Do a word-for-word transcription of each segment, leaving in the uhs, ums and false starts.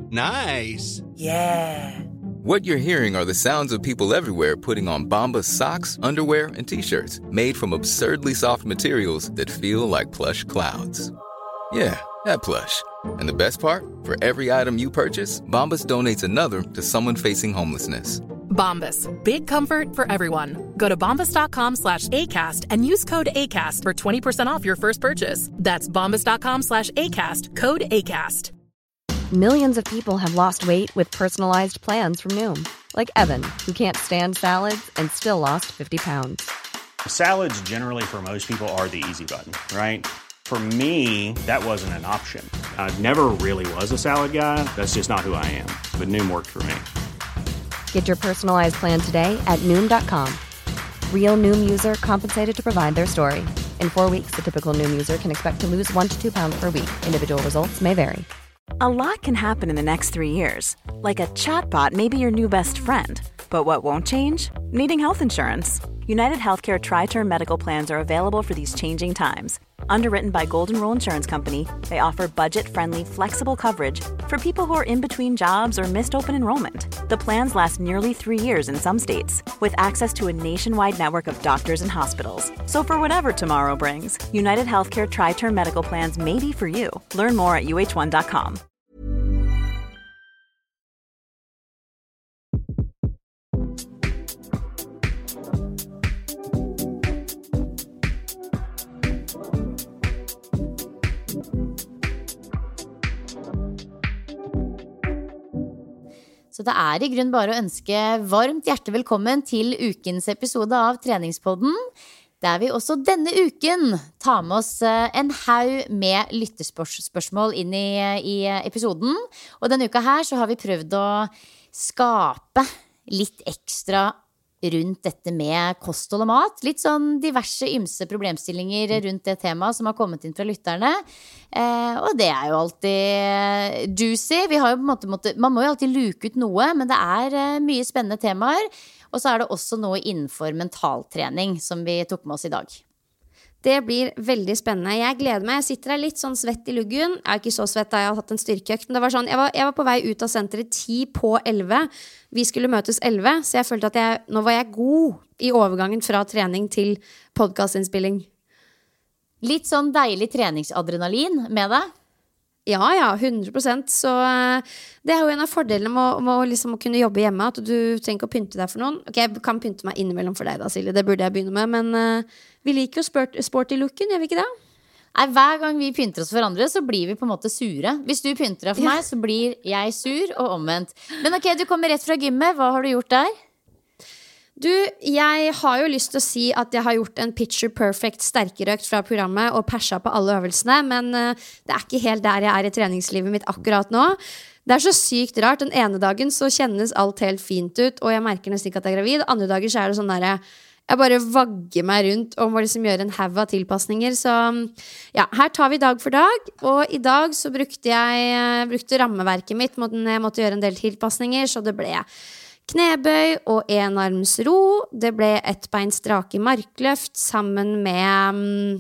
Nice. Yeah. What you're hearing are the sounds of people everywhere putting on Bombas socks, underwear, and T-shirts made from absurdly soft materials that feel like plush clouds. Yeah, that plush. And the best part? For every item you purchase, Bombas donates another to someone facing homelessness. Bombas. Big comfort for everyone. Go to bombas.com slash ACAST and use code ACAST for twenty percent off your first purchase. That's bombas.com slash ACAST. Code ACAST. Millions of people have lost weight with personalized plans from Noom. Like Evan, who can't stand salads and still lost fifty pounds. Salads generally for most people are the easy button, right? For me, that wasn't an option. I never really was a salad guy. That's just not who I am. But Noom worked for me. Get your personalized plan today at Noom dot com. Real Noom user compensated to provide their story. In four weeks, the typical Noom user can expect to lose one to two pounds per week. Individual results may vary. A lot can happen in the next three years. Like a chatbot may be your new best friend. But what won't change? Needing health insurance. United Healthcare Tri-Term Medical Plans are available for these changing times. Underwritten by Golden Rule Insurance Company, they offer budget-friendly, flexible coverage for people who are in between jobs or missed open enrollment. The plans last nearly three years in some states, with access to a nationwide network of doctors and hospitals. So for whatever tomorrow brings, United Healthcare Tri-Term Medical Plans may be for you. Learn more at U H one dot com. Så det er i grunn bare å ønske varmt hjertelig velkommen til ukens episode av Treningspodden, der vi også denne uken tar med oss en haug med lyttespørsmål inn i, i episoden. Og denne uka her så har vi prøvd å skape litt ekstra rundt dette med kosthold og mat. Litt sånn diverse ymse problemstillinger rundt det temaet som har kommet inn fra lytterne. Eh, og det er jo alltid juicy. Vi har jo på en måte, måtte, man må jo alltid luke ut noe, men det er eh, mye spennende temaer. Og så er det også noe innenfor mentaltrening som vi tok med oss i dag. Det blir veldig spennende. Jeg gleder meg. Jeg sitter her litt sånn svett i luggen. Jeg er ikke så svett da jeg har hatt en styrkeøkt, men det var sånn, jeg var, jeg var på vei ut av senteret ti på elleve. Vi skulle møtes elleve, så jeg følte at jeg, nå var jeg god i overgangen fra trening til podcastinnspilling. Litt sånn deilig treningsadrenalin med deg? Ja, ja, hundre prosent. Så det er jo en av fordelene med, med liksom å kunne jobbe hjemme, at du trenger ikke å pynte deg for noen. Ok, jeg kan pynte meg innimellom for deg da, Silje, det burde jeg begynne med, men uh, vi liker jo sport, sporty looken, gjør vi ikke det? Nei, hver gang vi pynter oss for andre, så blir vi på en måte sure. Hvis du pynter deg for Ja. meg, så blir jeg sur og omvendt. Men ok, du kommer rett fra gymmet, hva har du gjort der? Du, jeg har jo lyst til å si at jeg har gjort en picture perfect sterkerøkt fra programmet og persa på alle øvelsene, men uh, det er ikke helt der jeg er i treningslivet mitt akkurat nå. Det er så sykt rart. Den ene dagen så kjennes alt helt fint ut, og jeg merker nesten ikke at jeg er gravid. Andre dager så er det sånn der jeg bare vagger meg rundt og må liksom gjøre en haug av tilpasninger. Så ja, her tar vi dag for dag, og i dag så brukte jeg brukte rammeverket mitt, jeg måtte gjøre en del tilpasninger, så det ble knebøy og enarmsro. Det ble ett bein strake markløft sammen med um,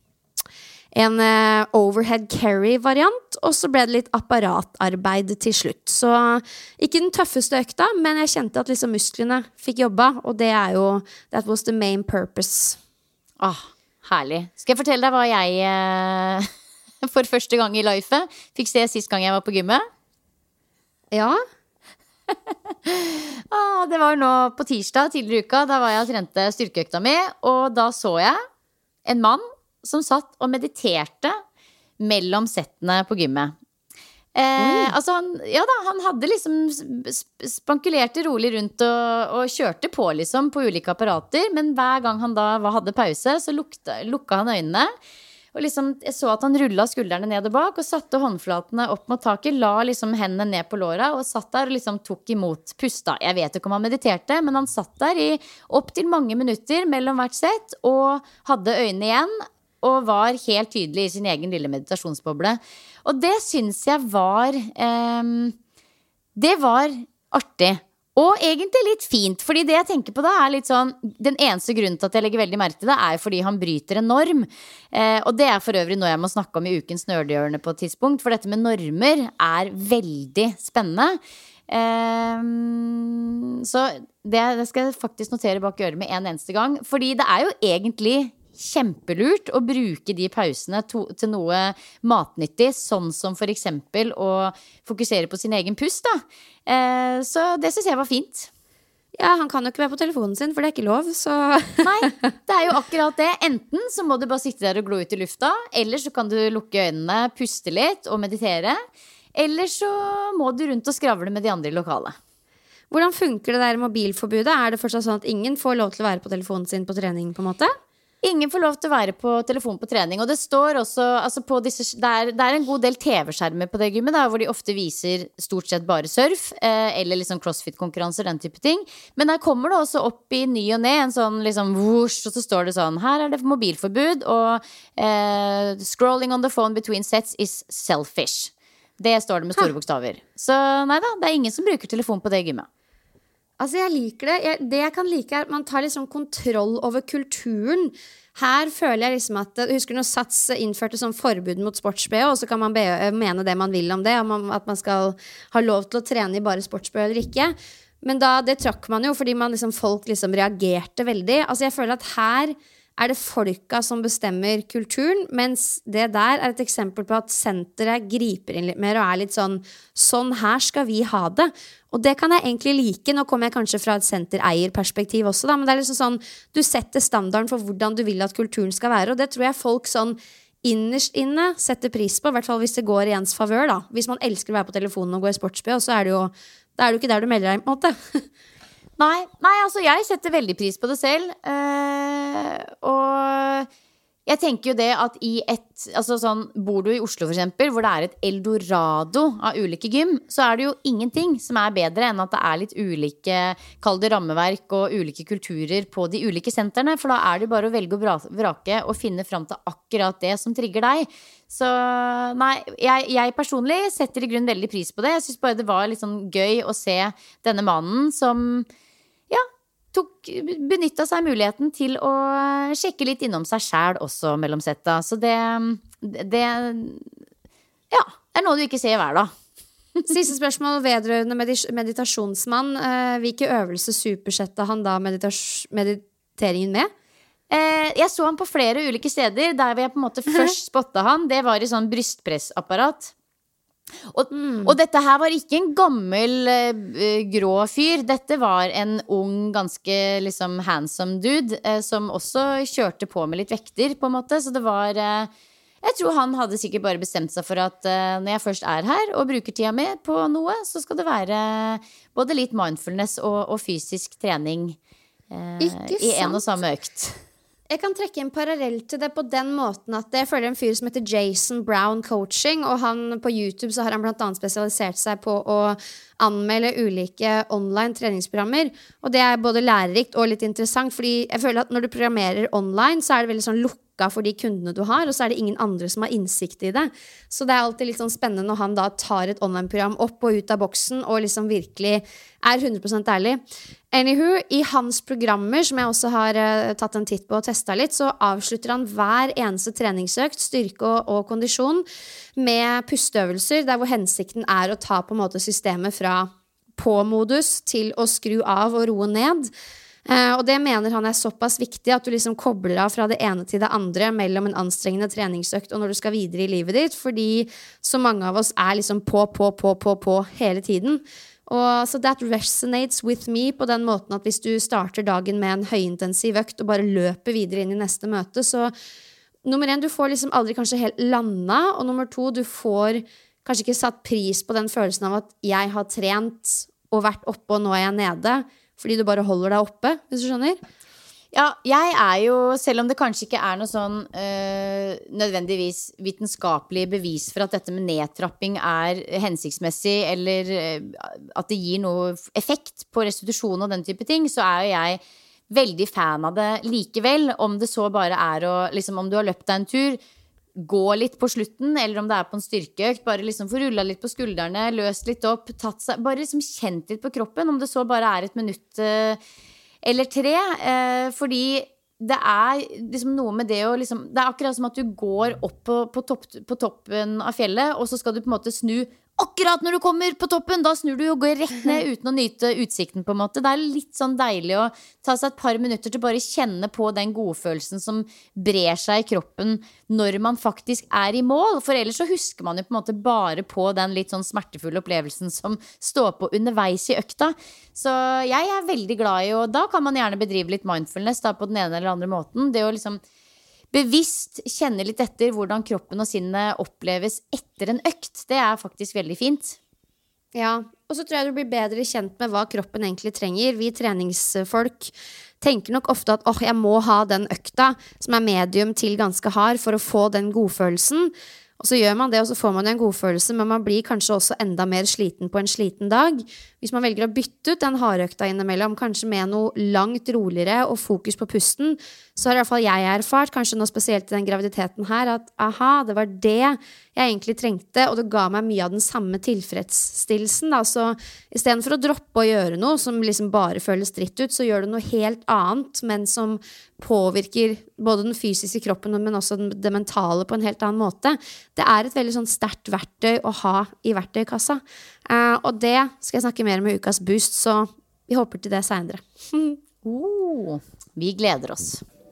en uh, overhead carry variant, og så ble det litt apparatarbeid til slutt. Så ikke den tøffeste økta, men jeg kjente at liksom musklene fikk jobba, og det er jo, that was the main purpose. Ah, herlig. Skal jeg fortelle deg hva jeg eh, for første gang i life fikk se sist gang jeg var på gymmet? Ja. ah, det var nå på tirsdag tidligere i uka. Da var jeg og trente styrkeøkta mi, og da så jeg en mann som satt og mediterte mellom settene på gymmet. eh, altså han, ja da, han hadde liksom spankulerte rolig rundt og, og kjørte på liksom på ulike apparater, men hver gang han da hadde pause, så lukte, lukka han øynene. Og liksom, jeg så at han rullet skuldrene ned og bak, og satte håndflatene opp mot taket, la liksom hendene ned på låra, og satt der og liksom tok imot pusta. Jeg vet ikke om han mediterte, men han satt der i opp til mange minutter mellom hvert sett, og hadde øynene igjen, og var helt tydelig i sin egen lille meditasjonsboble. Og det synes jeg var, eh, det var artig. Og egentlig litt fint, fordi det jeg tenker på da er litt sånn, den eneste grunnen til at jeg legger veldig merke til det er fordi han bryter en norm. Eh, og det er for øvrig noe jeg må snakke om i ukens nerdehjørne på et tidspunkt, for dette med normer er veldig spennende. Eh, så det, det skal jeg faktisk notere bak øret med en eneste gang, fordi det er jo egentlig kjempelurt å bruke de pausene to, til noe matnyttig, sånn som for eksempel å fokusere på sin egen pust da. Eh, så det synes jeg var fint. Ja, han kan jo ikke være på telefonen sin, for det er ikke lov, så Nei, det er jo akkurat det. Enten så må du bare sitte der og glo ut i lufta, eller så kan du lukke øynene, puste litt og meditere, eller så må du rundt og skravle med de andre i lokalet. Hvordan funker det der mobilforbudet? Er det fortsatt sånn at ingen får lov til å være på telefonen sin på trening på en måte? Ingen får lov til å være på telefon på trening. Og det står også altså på disse, det, er, det er en god del tv-skjermer på det gymmet da, hvor de ofte viser stort sett bare surf eh, eller liksom crossfit-konkurranser, den type ting. Men der kommer det også opp i ny og ned en sånn liksom whoosh, og så står det sånn: her er det mobilforbud, og eh, scrolling on the phone between sets is selfish. Det står det med store bokstaver. Så nei da, det er ingen som bruker telefon på det gymmet. Altså jeg liker det jeg, Det jeg kan like er at man tar liksom kontroll over kulturen. Her føler jeg liksom at jeg husker når Sats innførte sånn forbud mot sports-B H, og så kan man be, mene det man vil om det, om man, at man skal ha lov til å trene i bare sports-B H eller ikke. Men da, det trakk man jo fordi man liksom, folk liksom reagerte veldig. Altså jeg føler at her er det folka som bestemmer kulturen, mens det der er et eksempel på at senteret griper inn litt mer og er litt sånn, sånn her skal vi ha det. Og det kan jeg egentlig like. Nå kommer jeg kanskje fra et sentereierperspektiv også da, men det er liksom sånn, du setter standarden for hvordan du vil at kulturen skal være, og det tror jeg folk sånn innerst inne setter pris på, i hvert fall hvis det går i ens favør da. Hvis man elsker å være på telefonen og gå i sports-B H, så er det jo, da er det jo ikke der du melder deg på en måte. Nei, nei, altså jeg setter veldig pris på det selv, eh, og jeg tenker jo det at i et, altså sånn, bor du i Oslo for eksempel, hvor det er et eldorado av ulike gym, så er det jo ingenting som er bedre enn at det er litt ulike, kall det rammeverk og ulike kulturer på de ulike sentrene, for da er det bare å velge og vrake og finne frem til akkurat det som trigger deg. Så nei, jeg, jeg personlig setter i grunn veldig pris på det. Jeg synes bare det var litt sånn gøy å se denne mannen som ja, tok, benyttet seg muligheten til å sjekke litt innom seg selv også mellom setta. Så det, det ja, det er noe du ikke ser hver dag. Siste spørsmål vedrørende medis- meditasjonsmann. Eh, hvilke øvelser supersetta han da meditas- mediteringen med? Eh, jeg så han på flere ulike steder. Der hvor jeg på en måte først spottet han, det var i sånn brystpressapparat. Og, mm. og dette her var ikke en gammel uh, grå fyr. Dette var en ung, ganske liksom handsome dude uh, som også kjørte på med litt vekter på en måte. Så det var uh, jeg tror han hadde sikkert bare bestemt seg for at uh, når jeg først er her og bruker tida mi på noe, så skal det være både litt mindfulness og, og fysisk trening uh, i en og samme økt. Jeg kan trekke en parallell til det på den måten at jeg følger en fyr som heter Jason Brown Coaching, og han på YouTube så har han blant annet spesialisert seg på å anmelde ulike online treningsprogrammer, og det er både lærerikt og litt interessant, fordi jeg føler at når du programmerer online så er det veldig sånn lukket for de kundene du har, og så er det ingen andre som har innsikt i det. Så det er alltid litt sånn spennende når han da tar et online-program opp og ut av boksen og liksom virkelig er hundre prosent ærlig. Anywho, i hans programmer, som jeg også har uh, tatt en titt på og testet litt, så avslutter han hver eneste treningsøkt, styrke og, og kondisjon, med pusteøvelser, der hvor hensikten er å ta på en måte systemet fra på-modus til å skru av og roe ned. Uh, og det mener han er såpass viktig at du liksom kobler av fra det ene til det andre mellom en anstrengende treningsøkt og når du skal videre i livet ditt, fordi så mange av oss er liksom på, på, på, på, på hele tiden. Og så that resonates with me på den måten at hvis du starter dagen med en høyintensiv økt og bare løper videre inn i neste møte, så nummer en, du får liksom aldri kanskje helt landa, og nummer to, du får kanskje ikke satt pris på den følelsen av at jeg har trent og vært oppe og nå er jeg nede, fordi du bare holder deg oppe, hvis du skjønner. Ja, jeg er jo, selv om det kanskje ikke er noe sånn øh, nødvendigvis vitenskapelig bevis for at dette med nedtrapping er hensiktsmessig, eller øh, at det gir noe effekt på restitusjon og den type ting, så er jo jeg veldig fan av det likevel, om det så bare er å, liksom om du har løpt deg en tur, gå litt på slutten, eller om det er på en styrkeøkt, bare liksom få rullet litt på skuldrene, løst litt opp, tatt seg, bare liksom kjent litt på kroppen, om det så bare er et minutt eh, eller tre, eh, fordi det er liksom noe med det å liksom, det er akkurat som at du går opp på, på, topp, på toppen av fjellet, og så skal du på en måte snu akkurat når du kommer på toppen, da snur du og går rett ned uten å nyte utsikten på en måte. Det er litt sånn deilig å ta seg et par minutter til bare kjenne på den godfølelsen som brer seg i kroppen når man faktisk er i mål. For ellers så husker man jo på en måte bare på den litt sånn smertefulle opplevelsen som står på underveis i økta. Så jeg er veldig glad i, og da kan man gjerne bedrive litt mindfulness da, på den ene eller andre måten. Det å liksom bevisst kjenne litt etter hvordan kroppen og sinnet oppleves etter en økt. Det er faktisk veldig fint. Ja, og så tror jeg du blir bedre kjent med hva kroppen egentlig trenger. Vi treningsfolk tenker nok ofte at åh, jeg må ha den økta som er medium til ganske hard for å få den godfølelsen. Og så gjør man det, og så får man en godfølelse, men man blir kanskje også enda mer sliten på en sliten dag. Hvis man velger å bytte ut den hardøkta innimellom, kanskje med noe langt roligere og fokus på pusten, så har i hvert fall jeg erfart, kanskje nå spesielt i den graviditeten her, at aha, det var det jeg egentlig trengte, og det ga meg mye av den samme tilfredsstillelsen. Da. Så i stedet for å droppe å gjøre noe som liksom bare føles dritt ut, så gjør du noe helt annet, men som påvirker både den fysiske kroppen, men også det mentale på en helt annen måte. Det er et veldig sånn sterkt verktøy å ha i verktøykassa. Uh, og det skal jeg snakke mer om i ukas boost, så vi håper til det senere. oh, vi gleder oss.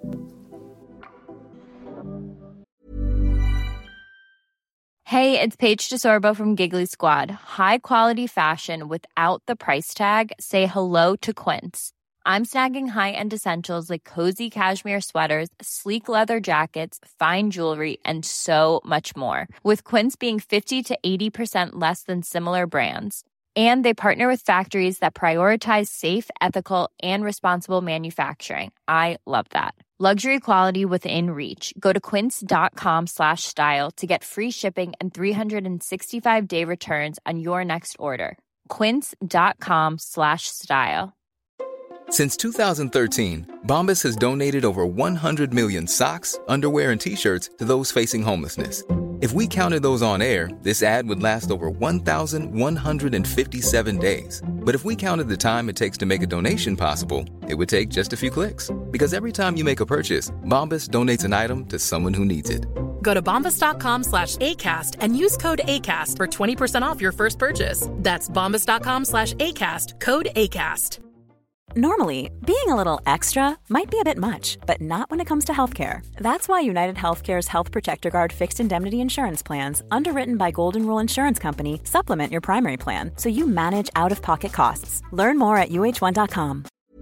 Hey, it's Paige DeSorbo from Giggly Squad. High quality fashion without the price tag. Say hello to Quince. I'm snagging high-end essentials like cozy cashmere sweaters, sleek leather jackets, fine jewelry, and so much more. With Quince being fifty to eighty percent less than similar brands. And they partner with factories that prioritize safe, ethical, and responsible manufacturing. I love that. Luxury quality within reach. Go to quince.com slash style to get free shipping and three sixty-five day returns on your next order. Quince.com slash style. Since two thousand thirteen, Bombas has donated over one hundred million socks, underwear, and T-shirts to those facing homelessness. If we counted those on air, this ad would last over one thousand one hundred fifty-seven days. But if we counted the time it takes to make a donation possible, it would take just a few clicks. Because every time you make a purchase, Bombas donates an item to someone who needs it. Go to bombas.com slash ACAST and use code ACAST for twenty percent off your first purchase. That's bombas.com slash ACAST, code ACAST. Normally, being a little extra might be a bit much, but not when it comes to healthcare. That's why United Healthcare's Health Protector Guard fixed indemnity insurance plans, underwritten by Golden Rule Insurance Company, supplement your primary plan so you manage out-of-pocket costs. Learn more at U H one dot com.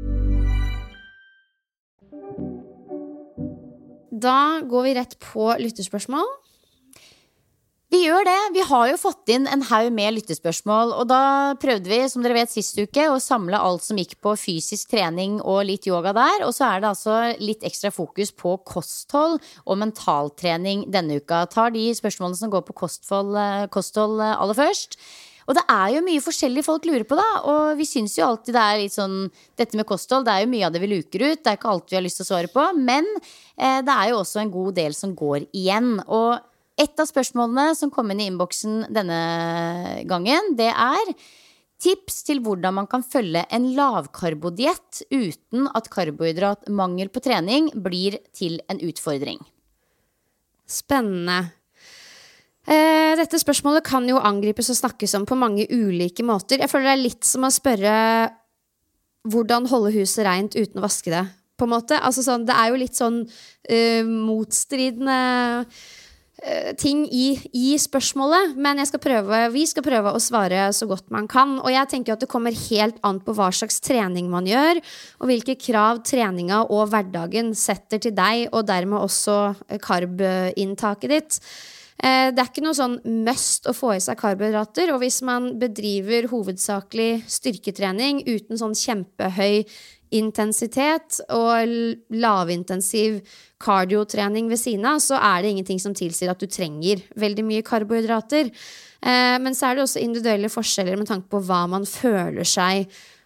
Da går vi rett på lytterspørsmål. Vi gjør det. Vi har jo fått inn en haug med lyttespørsmål, og da prøvde vi, som dere vet, sist uke å samle alt som gikk på fysisk trening og litt yoga der, og så er det altså litt ekstra fokus på kosthold og mentaltrening denne uka. Jeg tar de spørsmålene som går på kosthold, kosthold aller først. Og det er jo mye forskjellig folk lurer på da, og vi synes jo alltid det er litt sånn, dette med kosthold, det er jo mye av det vi luker ut, det er ikke alt vi har lyst til å svare på, men eh, det er jo også en god del som går igjen, og et av spørsmålene som kom inn i innboksen denne gangen, det er tips til hvordan man kan følge en lavkarbodiett uten at karbohydratmangel på trening blir til en utfordring. Spennende. Eh, dette spørsmålet kan jo angripes og snakkes om på mange ulike måter. Jeg føler det er litt som å spørre hvordan holde huset rent uten å vaske det, på en måte. Altså sånn, det er jo litt sånn uh, motstridende ting i, i spørsmålet, men jeg skal prøve, vi skal prøve å svare så godt man kan, og jeg tenker at det kommer helt an på hva slags trening man gjør, og hvilke krav treninga og hverdagen setter til deg, og dermed også karbinntaket ditt. Det er ikke noe sånn must å få i seg karbohydrater, og hvis man bedriver hovedsakelig styrketrening uten sånn kjempehøy intensitet og lavintensiv kardiotrening ved siden av, så er det ingenting som tilsier at du trenger veldig mye karbohydrater. Eh, men så er det også individuelle forskjeller med tanke på hva man føler seg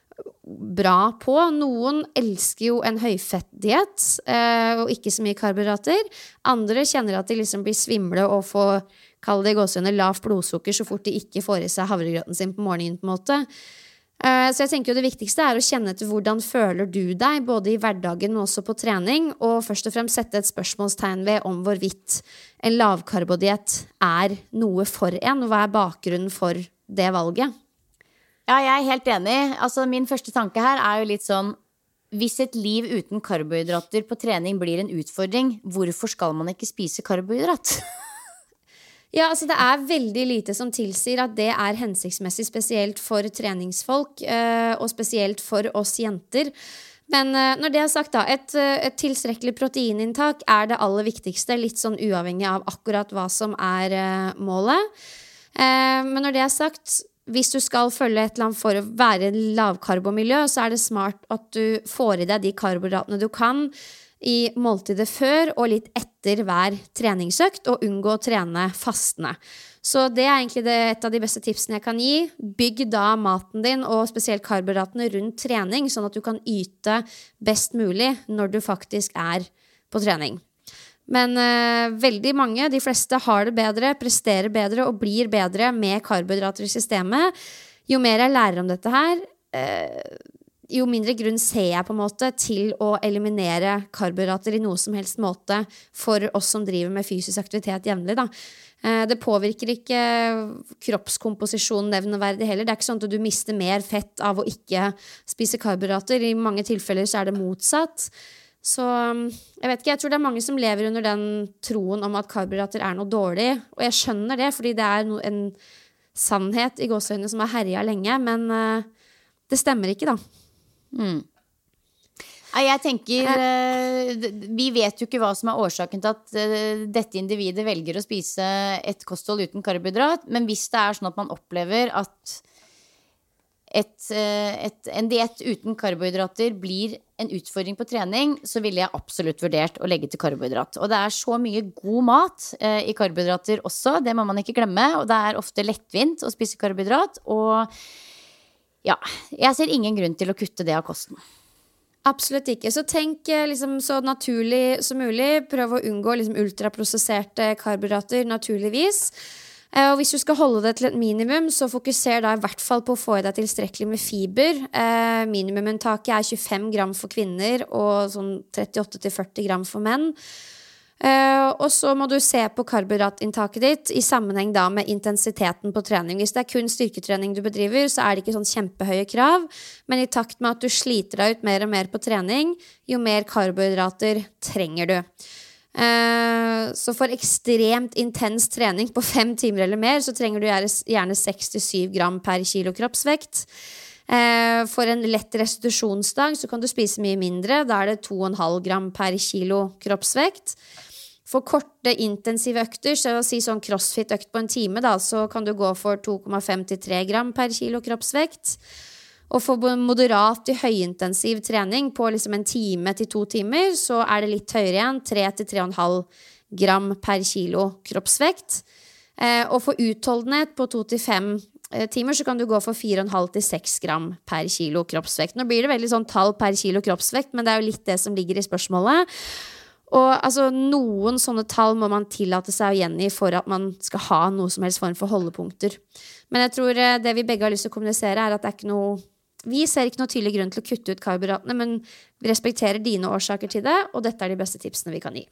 bra på. Noen elsker jo en høyfettdiet eh, og ikke så mye karbohydrater. Andre kjenner at de liksom blir svimle og får, kall det i gåseøyne, lavt blodsukker så fort de ikke får i seg havregrøten sin på morgenen på en måte. Uh, så jeg tenker jo det viktigste er å kjenne etter hvordan føler du deg, både i hverdagen og også på trening, og først og fremst sette et spørsmålstegn ved om hvorvidt en lavkarbodiett er noe for en, og hva er bakgrunnen for det valget. Ja, jeg er helt enig. Altså, min første tanke her er jo litt sånn, hvis et liv uten karbohydrater på trening blir en utfordring, hvorfor skal man ikke spise karbohydrat? Ja, altså det er veldig lite som tilsier at det er hensiktsmessig, spesielt for treningsfolk, og spesielt for oss jenter. Men når det er sagt da, et, et tilstrekkelig proteininntak er det aller viktigste, litt sånn uavhengig av akkurat hva som er målet. Men når det er sagt, hvis du skal følge et eller annet for å være lavkarbomiljø, så er det smart at du får i deg de karbohydratene du kan, i måltidet før og litt etter hver treningsøkt, og unngå å trene fastende. Så det er egentlig det, et av de beste tipsene jeg kan gi. Bygg da maten din, og spesielt karbohydratene rundt trening, sånn at du kan yte best mulig når du faktisk er på trening. Men eh, veldig mange, de fleste har det bedre, presterer bedre og blir bedre med karbohydrater i systemet. Jo mer jeg lærer om dette her, eh, jo mindre grunn ser jeg på en måte til å eliminere karbohydrater i noe som helst måte for oss som driver med fysisk aktivitet jevnlig da. Det påvirker ikke kroppskomposisjonen nevneverdig heller. Det er ikke sånn at du mister mer fett av å ikke spise karbohydrater. I mange tilfeller så er det motsatt. Så jeg vet ikke, jeg tror det er mange som lever under den troen om at karbohydrater er noe dårlig. Og jeg skjønner det, fordi det er en sannhet i gåseøynene som har herjet lenge, men det stemmer ikke da. Mm. Jeg tenker vi vet jo ikke hva som er årsaken til at dette individet velger å spise et kosthold uten karbohydrat, men hvis det er sånn at man opplever at et, et, en diett uten karbohydrater blir en utfordring på trening, så ville jeg absolutt vurdert å legge til karbohydrat. Og det er så mye god mat i karbohydrater også, det må man ikke glemme, og det er ofte lettvint å spise karbohydrat, og ja, jeg ser ingen grunn til å kutte det av kosten. Absolutt ikke. Så tenk liksom, så naturlig som mulig. Prøv å unngå liksom, ultraprosesserte karbohydrater naturligvis. Eh, og hvis du skal holde det til et minimum, så fokuser da i hvert fall på å få i deg tilstrekkelig med fiber. Eh, minimumunntaket er tjuefem gram for kvinner og sånn trettiåtte til førti gram for menn. Uh, og så må du se på karbohydratinntaket ditt i sammenheng da med intensiteten på trening. Hvis det er kun styrketrening du bedriver, så er det ikke sånn kjempehøye krav, men i takt med at du sliter deg ut mer og mer på trening, jo mer karbohydrater trenger du. Uh, så for ekstremt intens trening på fem timer eller mer, så trenger du gjerne seks til syv gram per kilo kroppsvekt. For en lett restitusjonsdag så kan du spise mye mindre. Da er det to komma fem gram per kilo kroppsvekt. For korte intensive økter, så å si sånn crossfit-økt på en time da, så kan du gå for to komma fem til tre gram per kilo kroppsvekt. Og for moderat til høyintensiv trening på liksom en time til to timer, så er det litt høyere igjen, tre til tre komma fem gram per kilo kroppsvekt. Og for utholdenhet på to til fem timer så kan du gå for fire komma fem til seks gram per kilo kroppsvekt. Nå blir det veldig sånn tall per kilo kroppsvekt, men det er jo litt det som ligger i spørsmålet. Og altså, noen sånne tall må man tillate seg å gjengi for at man skal ha noe som helst form for holdepunkter. Men jeg tror det vi begge har lyst til å kommunisere er at det er ikke noe, vi ser ikke noe tydelig grunn til å kutte ut karbohydratene, men vi respekterer dine årsaker til det, og dette er de beste tipsene vi kan gi.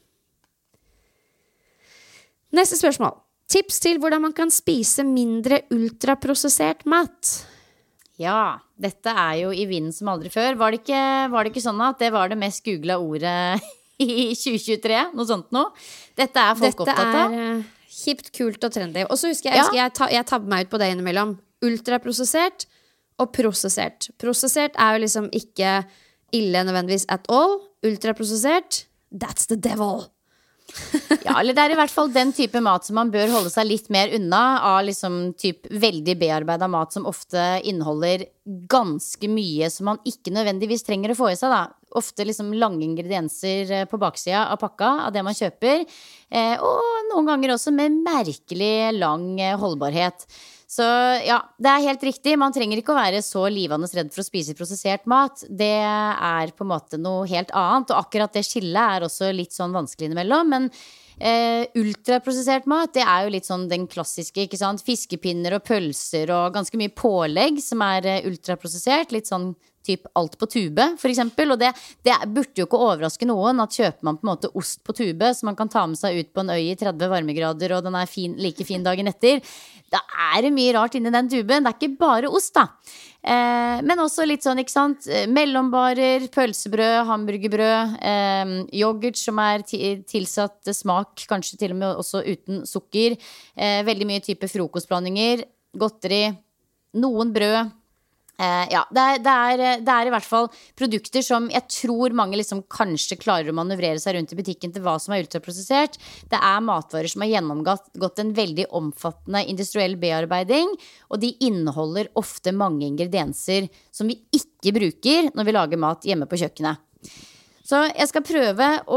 Neste spørsmål. Tips til hvordan man kan spise mindre ultraprosessert mat. Ja, dette er jo i vinden som aldri før. Var det ikke, var det ikke sånn at det var det mest googlet ordet i tjue tjuetre? Noe sånt nå? Dette er folk dette opptatt av. Dette er uh, hipt, kult og trendy. Og så husker jeg, ja. husker jeg, ta, jeg tabber meg ut på det innimellom. Ultraprosessert og prosessert. Prosessert er jo liksom ikke ille nødvendigvis at all. Ultraprosessert, that's the devil. Ja, eller det er i hvert fall den type mat som man bør holde seg litt mer unna av liksom typ veldig bearbeidet mat som ofte inneholder ganske mye som man ikke nødvendigvis trenger å få i seg da. Ofte liksom lange ingredienser på baksida av pakka av det man kjøper, eh, og noen ganger også med merkelig lang holdbarhet. Så ja, det er helt riktig. Man trenger ikke å være så livende redd for å spise prosessert mat. Det er på en måte noe helt annet. Og akkurat det skillet er også litt sånn vanskelig innimellom. Men eh, ultraprosessert mat, det er jo litt sånn den klassiske, ikke sant? Fiskepinner og pølser og ganske mye pålegg som er eh, ultraprosessert. Litt sånn typ alt på tube, for eksempel. Og det, det burde jo ikke overraske noen at kjøper man på en måte ost på tube, så man kan ta med seg ut på en øy i tretti varmegrader, og den er fin, like fin dagen etter. Da er det mye rart inni den tuben. Det er ikke bare ost, da. Eh, men også litt sånn, ikke sant? Mellombarer, pølsebrød, hamburgerbrød, eh, yoghurt som er tilsatt smak, kanskje til og med også uten sukker. Eh, veldig mye type frokostblandinger, godteri, noen brød. Uh, ja, det er, det, er, det er i hvert fall produkter som jeg tror mange liksom kanskje klarer å manøvrere seg rundt i butikken til hva som er ultraprosessert. Det er matvarer som har gjennomgått gått en veldig omfattende industriell bearbeiding, og de inneholder ofte mange ingredienser som vi ikke bruker når vi lager mat hjemme på kjøkkenet. Så jeg skal prøve å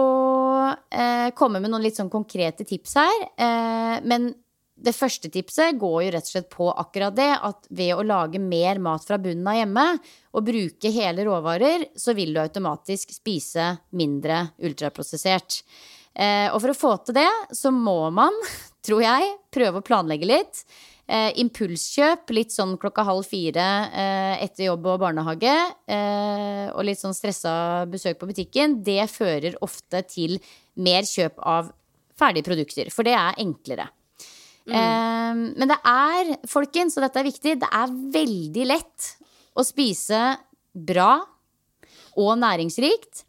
uh, komme med noen litt sånn konkrete tips her, uh, men det første tipset går jo rett og slett på akkurat det, at ved å lage mer mat fra bunnen av hjemme og bruke hele råvarer, så vil du automatisk spise mindre ultraprosessert. Eh, og for å få til det, så må man, tror jeg, prøve å planlegge litt. Eh, impulskjøp, litt sånn klokka halv fire eh, etter jobb og barnehage, eh, og litt sånn stressa besøk på butikken, det fører ofte til mer kjøp av ferdige produkter, for det er enklere. Mm. Um, men det er, folkens, og dette er viktig, det er veldig lett å spise bra og næringsrikt.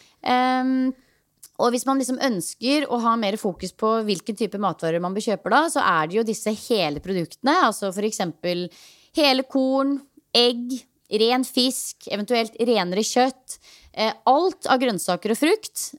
Um, og hvis man liksom ønsker å ha mer fokus på hvilken type matvarer man bekjøper da, så er det jo disse hele produktene, altså for eksempel hele korn, egg, ren fisk, eventuelt renere kjøtt, uh, alt av grønnsaker og frukt.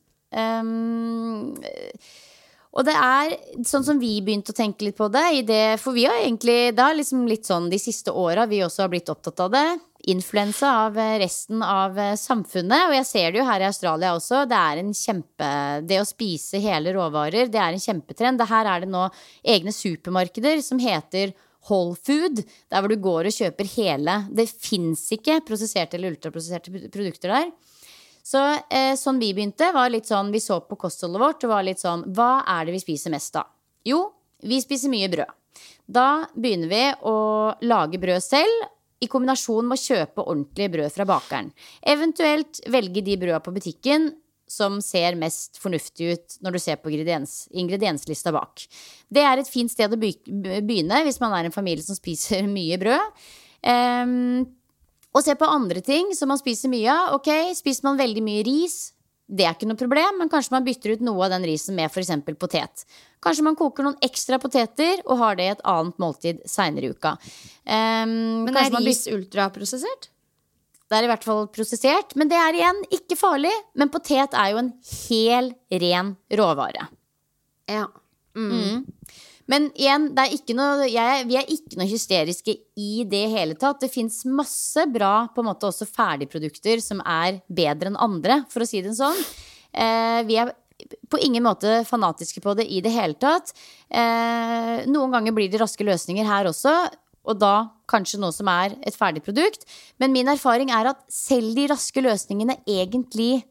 Um, Og det er sånn som vi begynte å tenke litt på det, i det for vi har egentlig, det er liksom litt sånn de siste årene vi også har blitt opptatt av det, influensa av resten av samfunnet, og jeg ser det jo her i Australia også, det er en kjempe, det å spise hele råvarer, det er en kjempetrend. Det her er det nå egne supermarkeder som heter Whole Food, der hvor du går og kjøper hele, det finnes ikke prosesserte eller ultraprosesserte produkter der. Så eh, sånn vi begynte var litt sånn, vi så på kostholdet vårt og var litt sånn, hva er det vi spiser mest da? Jo, vi spiser mye brød. Da begynner vi å lage brød selv, i kombinasjon med å kjøpe ordentlige brød fra bakeren. Eventuelt velge de brødene på butikken som ser mest fornuftig ut når du ser på ingrediens, ingredienslista bak. Det er et fint sted å begynne hvis man er en familie som spiser mye brød. Um, Og se på andre ting som man spiser mye av. Ok, spiser man veldig mye ris, det er ikke noe problem, men kanskje man bytter ut noe av den risen med for eksempel potet. Kanskje man koker noen ekstra poteter og har det i et annet måltid senere i uka. Um, men er ris ultraprosessert? Det er i hvert fall prosessert, men det er igjen ikke farlig. Men potet er jo en hel, ren råvare. Ja. Mm. Mm. Men igjen, det er ikke noe, jeg, vi er ikke noe hysteriske i det hele tatt. Det finnes masse bra, på en måte også ferdigprodukter som er bedre enn andre, for å si det sånn. Eh, vi er på ingen måte fanatiske på det i det hele tatt. Eh, noen ganger blir det raske løsninger her også, og da kanskje noe som er et ferdig produkt. Men min erfaring er at selv de raske løsningene egentlig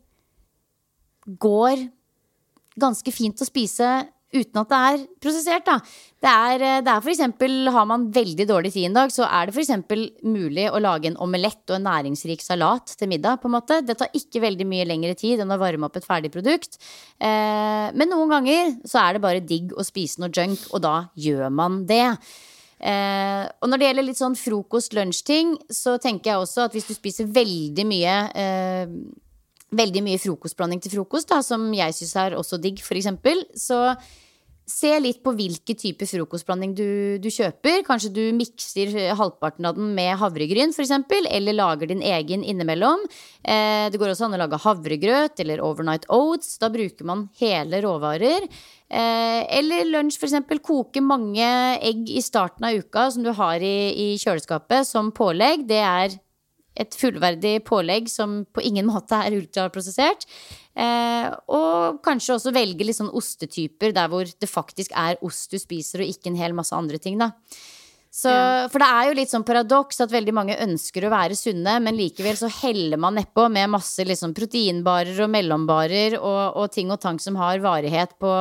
går ganske fint å spise uten at det er prosessert da. Det er, det er for eksempel, har man veldig dårlig tid en dag, så er det for eksempel mulig å lage en omelett og en næringsrik salat til middag, på en måte. Det tar ikke veldig mye lengre tid enn å varme opp et ferdig produkt. Eh, men noen ganger så er det bare digg å spise noe junk, og da gjør man det. Eh, og når det gjelder litt sånn frokost-lunsj-ting, så tenker jeg også at hvis du spiser veldig mye eh, veldig mye frokostblanding til frokost da, som jeg synes er også digg for eksempel, så se litt på hvilke typer frokostblanding du, du kjøper. Kanskje du mikser halvparten av den med havregryn for eksempel, eller lager din egen innimellom. Eh, det går også an å lage havregrøt eller overnight oats. Da bruker man hele råvarer. Eh, eller lunsj for eksempel, koke mange egg i starten av uka som du har i, i kjøleskapet som pålegg. Det er et fullverdig pålegg som på ingen måte er ultraprosessert. Eh, og kanskje også velge litt sånn ostetyper der hvor det faktisk er ost du spiser og ikke en hel masse andre ting da. Så, for det er jo litt sånn paradoks at veldig mange ønsker å være sunne, men likevel så heller man nedpå med masse liksom proteinbarer og mellombarer og, og ting og tang som har varighet på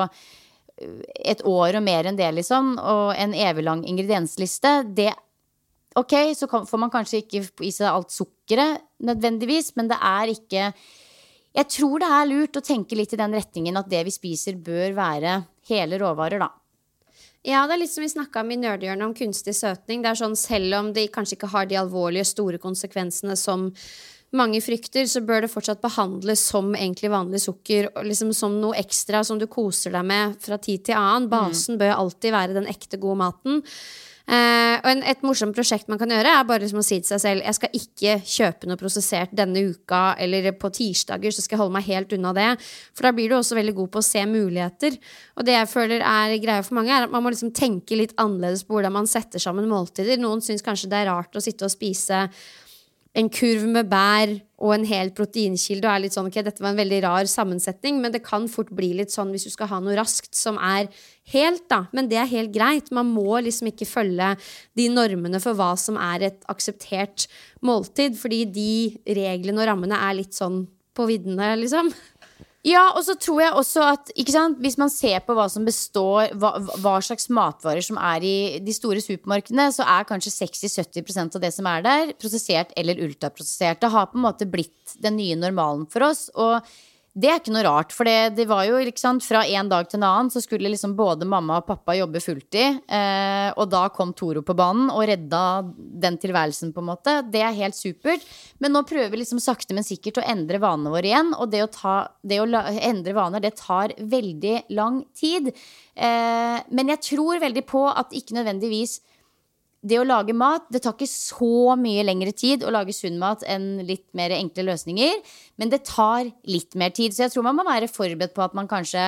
et år og mer enn det liksom, og en evig lang ingrediensliste. Det, ok, så kan, får man kanskje ikke i seg alt sukkeret nødvendigvis, men det er ikke, jeg tror det er lurt å tenke litt i den retningen at det vi spiser bør være hele råvarer da. Ja, det er litt som vi snakket om i Nerdhjørnet om kunstig søtning. Det er sånn, selv om de kanskje ikke har de alvorlige, store konsekvensene som mange frykter, så bør det fortsatt behandles som egentlig vanlig sukker, og liksom som noe ekstra som du koser deg med fra tid til annen. Basen mm. bør alltid være den ekte gode maten. Eh, og en, et morsomt prosjekt man kan gjøre er bare liksom å si til seg selv, jeg skal ikke kjøpe noe prosessert denne uka, eller på tirsdager så skal jeg holde meg helt unna det, for da blir du også veldig god på å se muligheter. Og det jeg føler er greia for mange er at man må liksom tenke litt annerledes på hvordan man setter sammen måltider. Noen synes kanskje det er rart å sitte og spise en kurv med bær og en hel proteinkilde og er litt sånn, ok, dette var en veldig rar sammensetning, men det kan fort bli litt sånn hvis du skal ha noe raskt som er helt da, men det er helt greit. Man må liksom ikke følge de normene for hva som er et akseptert måltid, fordi de reglene og rammene er litt sånn på viddene, liksom. Ja, og så tror jeg også at, ikke sant, hvis man ser på hva som består, hva, hva slags matvarer som er i de store supermarkedene, så er kanskje seksti til sytti prosent av det som er der prosessert eller ultraprosessert. Det har på en måte blitt den nye normalen for oss, og det er ikke noe rart, for det, det var jo, ikke sant, fra en dag til en annen så skulle liksom både mamma og pappa jobbe fulltid, eh, og da kom Toro på banen og redda den tilværelsen på en måte. Det er helt supert, men nå prøver vi liksom sakte men sikkert å endre vanene våre igjen, og det å, ta, det å la, endre vaner, det tar veldig lang tid. Eh, men jeg tror veldig på at ikke nødvendigvis det å lage mat, det tar ikke så mye lengre tid å lage sunn mat enn litt mer enkle løsninger, men det tar litt mer tid, så jeg tror man må være forberedt på at man kanskje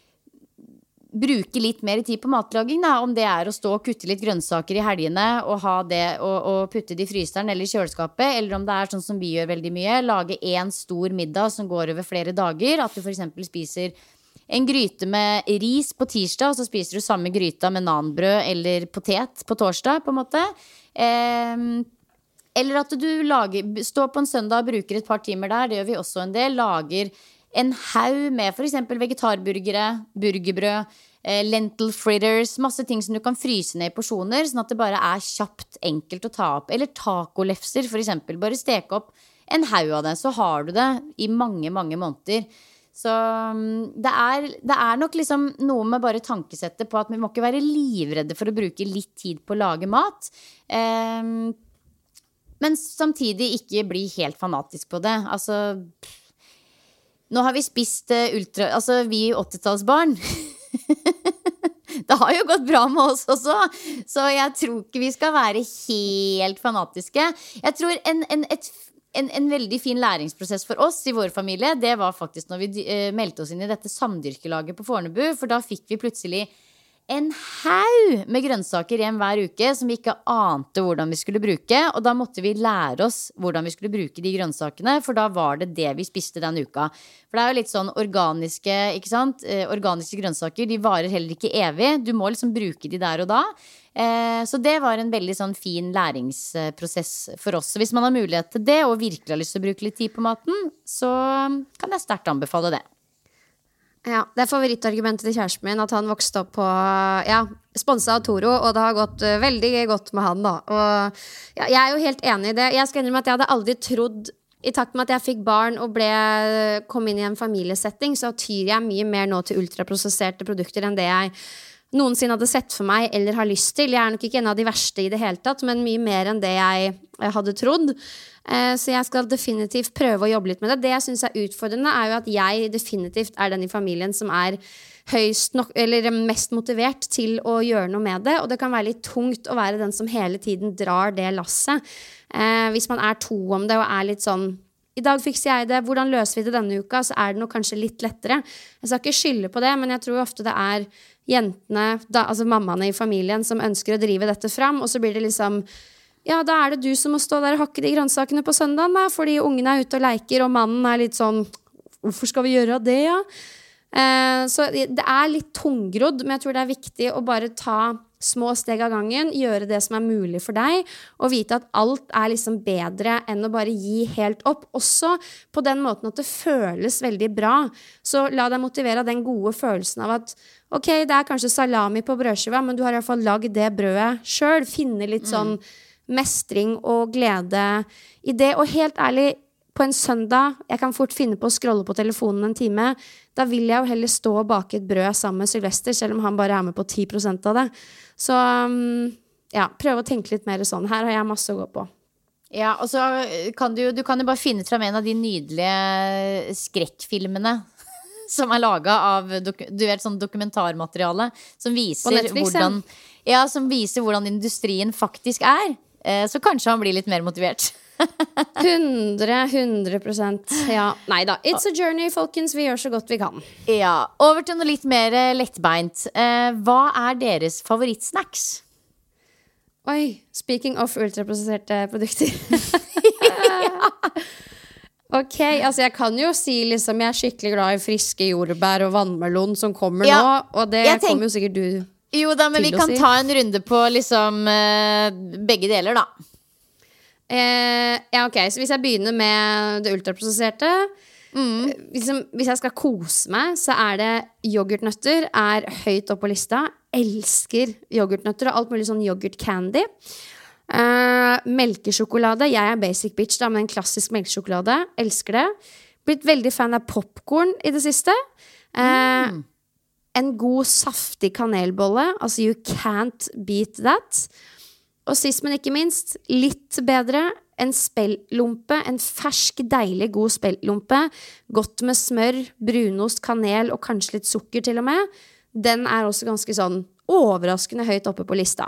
bruker litt mer tid på matlaging da, om det er å stå og kutte litt grønnsaker i helgene og ha det og, og putte det i fryseren eller i kjøleskapet, eller om det er sånn som vi gjør veldig mye, lage en stor middag som går over flere dager, at du for eksempel spiser en gryte med ris på tirsdag, og så spiser du samme gryta med nanbrød eller potet på torsdag, på en måte. Eh, eller at du lager, står på en søndag og bruker et par timer der, det gjør vi også en del, lager en haug med for eksempel vegetarburgere, burgerbrød, eh, lentil fritters, masse ting som du kan fryse ned i porsjoner, sånn at det bare er kjapt, enkelt å ta opp. Eller tacolefser, for eksempel. Bare steke opp en haug av det, så har du det i mange, mange måneder. Så det er, det er nok liksom noe med bare tankesettet på at vi må ikke være livredde for å bruke litt tid på å lage mat, eh, men samtidig ikke bli helt fanatisk på det. Altså, nå har vi spist ultra, altså vi åttitallsbarn det har jo gått bra med oss også, så jeg tror ikke vi skal være helt fanatiske. Jeg tror en, en, et En, en veldig fin læringsprosess for oss i vår familie, det var faktisk når vi uh, meldte oss inn i dette samdyrkelaget på Fornebu, for da fikk vi plutselig en haug med grønnsaker hjem hver uke som vi ikke ante hvordan vi skulle bruke, og da måtte vi lære oss hvordan vi skulle bruke de grønnsakene, for da var det det vi spiste den uka. For det er jo litt sånn organiske, ikke sant? Uh, organiske grønnsaker, de varer heller ikke evig, du må liksom bruke de der og da. Eh, så det var en veldig sånn fin læringsprosess for oss. Så hvis man har mulighet til det og virkelig har lyst til å bruke litt tid på maten, så kan jeg sterkt anbefale det. Ja, det er favorittargumentet til kjæresten min at han vokste opp på, ja, sponset av Toro, og det har gått uh, veldig godt med han da. Og ja, jeg er jo helt enig i det. Jeg skal innrømme at jeg hadde aldri trodd, i takt med at jeg fikk barn og ble, kom inn i en familiesetting, så tyr jeg mye mer nå til ultraprosesserte produkter enn det jeg noensinne hadde sett for meg eller har lyst til. Jeg er nok ikke en av de verste i det hele tatt, men mye mer enn det jeg, jeg hadde trodd. Eh, så jeg skal definitivt prøve å jobbe litt med det. Det jeg synes er utfordrende er jo at jeg definitivt er den i familien som er høyst nok, eller mest motivert til å gjøre noe med det, og det kan være litt tungt å være den som hele tiden drar det lasset. Eh, hvis man er to om det og er litt sånn, i dag fikser jeg det, hvordan løser vi det denne uka, så er det nok kanskje litt lettere. Jeg skal ikke skylde på det, men jeg tror ofte det er jentene, da, altså mammaene i familien, som ønsker å drive dette fram, og så blir det liksom, ja, da er det du som må stå der og hakke de grønnsakene på søndagen, da, fordi ungene er ute og leker, og mannen er litt sånn, hvorfor skal vi gjøre det, ja? Eh, så det er litt tungrodd, men jeg tror det er viktig å bare ta små steg av gangen, gjøre det som er mulig for deg, og vite at alt er liksom bedre enn å bare gi helt opp. Også på den måten at det føles veldig bra. Så la deg motivere av den gode følelsen av at ok, det er kanskje salami på brødskiva, men du har i hvert fall lagd det brødet selv. Finne litt sånn mestring og glede i det. Og helt ærlig, på en søndag, jeg kan fort finne på å scrolle på telefonen en time, da vil jeg jo heller stå og bake et brød sammen med Sylvester, selv om han bare er med på ti prosent av det. Så ja, prøv å tenke litt mer sånn. Her har jeg masse å gå på. Ja, og så kan du, du kan jo bare finne frem en av de nydelige skrekkfilmene som er laget av, du vet, sånn dokumentarmateriale, som viser Netflix, hvordan, ja, som viser hvordan industrien faktisk er. Så kanskje han blir litt mer motivert. hundre, hundre prosent. Ja, neida. It's a journey, folkens. Vi gjør så godt vi kan. Ja, over til noe litt mer lettbeint. Eh, hva er deres favorittsnacks? Oi, speaking of ultraprosesserte produkter. Ok, altså jeg kan jo si liksom jeg er skikkelig glad i friske jordbær og vannmelon som kommer ja, nå, og det tenk... kommer jo sikkert du Jo da, men vi kan si. ta en runde på liksom eh, begge deler da. Eh, ja, ok, så hvis jeg begynner med det ultraprosesserte mm. liksom, hvis jeg skal kose meg, så er det yoghurtnøtter er høyt opp på lista. Elsker yoghurtnøtter og alt mulig sånn yoghurt-candy. eh, Melkesjokolade. Jeg er basic bitch da, men en klassisk melkesjokolade. Elsker det. Blitt veldig fan av popcorn i det siste. eh, mm. En god saftig kanelbolle. Altså, you can't beat that. Og sist, men ikke minst, litt bedre, en speltlompe, en fersk, deilig, god speltlompe, godt med smør, brunost, kanel og kanskje litt sukker til og med. Den er også ganske sånn overraskende høyt oppe på lista.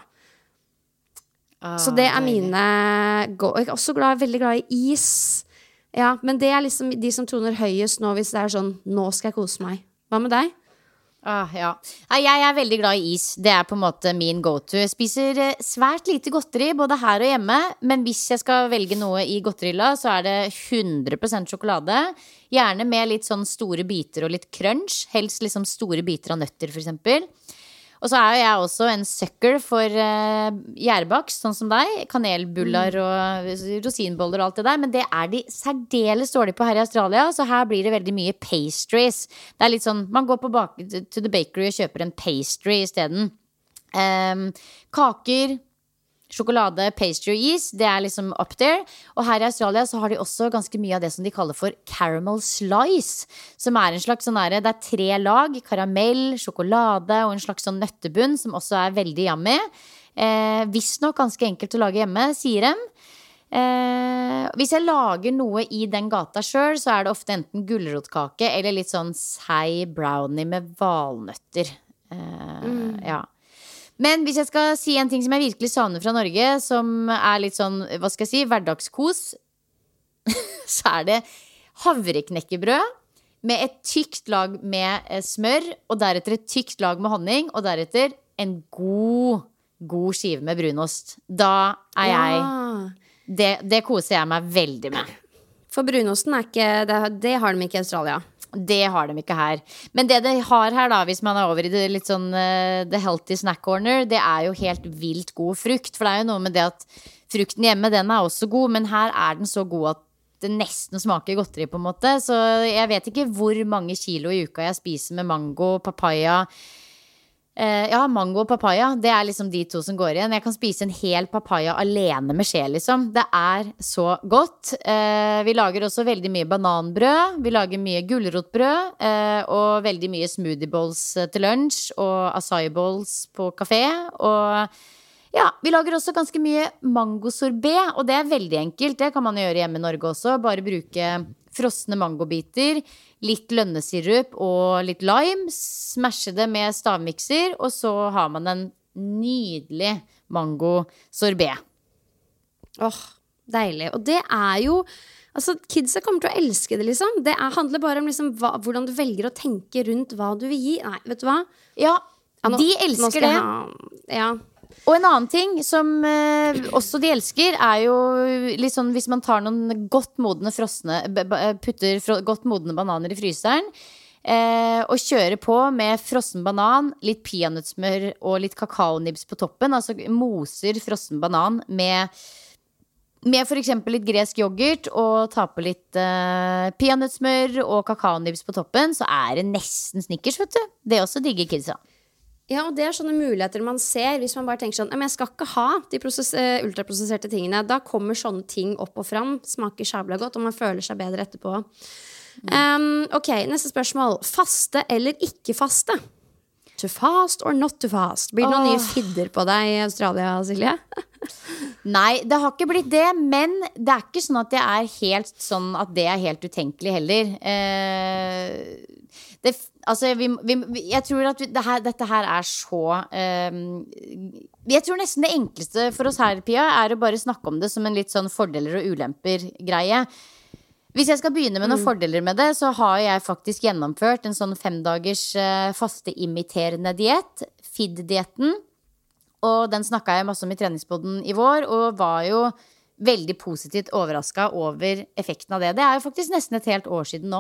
Ah, så det er mine go- Jeg er også glad, veldig glad i is. Ja, men det er liksom de som toner høyest nå hvis det er sånn, nå skal jeg kose meg. Hva med deg? Ah, ja. Jeg er veldig glad i is. Det er på en måte min go-to. Jeg spiser svært lite godteri, både her og hjemme. Men hvis jeg skal velge noe i godterilla, så er det hundre prosent sjokolade. Gjerne med litt sånn store biter og litt crunch. Helst liksom store biter av nøtter, for eksempel. Og så er jo jeg også en sucker for uh, gjærbakst, sånn som deg. Kanelbuller og rosinboller og alt det der. Men det er de særdeles dårlige på her i Australia, så her blir det veldig mye pastries. Det er litt sånn, man går på bak- to the bakery og kjøper en pastry i stedet. Um, kaker, sjokolade, pastry og is, det er liksom up there. Og her i Australia så har de også ganske mye av det som de kaller for caramel slice, som er en slags sånn der, det er tre lag, karamell, sjokolade og en slags sånn nøttebunn, som også er veldig yummy. Eh, visst nok ganske enkelt å lage hjemme, sier de. Eh, hvis jeg lager noe i den gata selv, så er det ofte enten gulrotkake eller litt sånn sei brownie med valnøtter. Eh, mm. Ja. Men hvis jeg skal si en ting som jeg virkelig savner fra Norge, som er litt sånn, hva skal jeg si, hverdagskos, så er det havreknekkebrød med et tykt lag med smør, og deretter et tykt lag med honning, og deretter en god, god skive med brunost. Da er jeg, ja. det, det koser jeg meg veldig med. For brunosten er ikke, det, det har de ikke i Australia. Det har de ikke her. Men det de har her da, hvis man er over i det litt sånn uh, the healthy snack corner, det er jo helt vilt god frukt. For det er jo noe med det at frukten hjemme, den er også god, men her er den så god at det nesten smaker godteri på en måte. Så jeg vet ikke hvor mange kilo i uka jeg spiser med mango, papaya. Uh, ja, mango og papaya, det er liksom de to som går igjen. Jeg kan spise en hel papaya alene med skje, liksom. Det er så godt. uh, Vi lager også veldig mye bananbrød. Vi lager mye gulrotbrød, uh, og veldig mye smoothie bowls til lunsj, og acai bowls på kafé. Og ja, vi lager også ganske mye mangosorbé, og det er veldig enkelt. Det kan man gjøre hjemme i Norge også. Bare bruke frosne mangobiter, litt lønnesirup og litt lime, smashe det med stavmikser, og så har man en nydelig mangosorbé. Åh, deilig. Og det er jo, altså kidsa kommer til å elske det liksom. Det er, handler bare om liksom hva, hvordan du velger å tenke rundt hva du vil gi. Nei, vet du hva? Ja, ja nå, de elsker det. Ha, ja. Og en annen ting som eh, også de elsker, er jo litt sånn hvis man tar noen godt modne frosne, putter fro, godt modne bananer i fryseren, eh, og kjøre på med frossen banan, litt peanøttsmør og litt kakaonibs på toppen. Altså moser frossen banan med, med for eksempel litt gresk yoghurt, og ta på litt eh, peanøttsmør og kakaonibs på toppen, så er det nesten Snickers, vet du. Det er også digge kidsa. Ja, og det er sånne muligheter man ser hvis man bare tenker sånn, men jeg skal ikke ha de prosess- uh, ultraprosesserte tingene. Da kommer sånne ting opp og fram, smaker sabla godt, og man føler seg bedre etterpå. Mm. Um, ok, neste spørsmål. Faste eller ikke faste? To fast or not to fast? Blir det noen oh. nye fidder på deg i Australia, Silje? Nei, det har ikke blitt det, men det er ikke sånn at det er helt sånn at det er helt utenkelig heller. Eh, det, altså, vi, vi, jeg tror at vi, det her, dette her er så eh, jeg tror nesten det enkleste for oss her, Pia, er å bare snakke om det som en litt sånn fordeler og ulemper greie. Hvis jeg skal begynne med noen mm. fordeler med det, så har jeg faktisk gjennomført en sånn femdagers eh, fasteimiterende diett, F I D-dietten. Og den snakket jeg masse om i treningspodden i vår, og var jo veldig positivt overrasket over effekten av det. Det er jo faktisk nesten et helt år siden nå.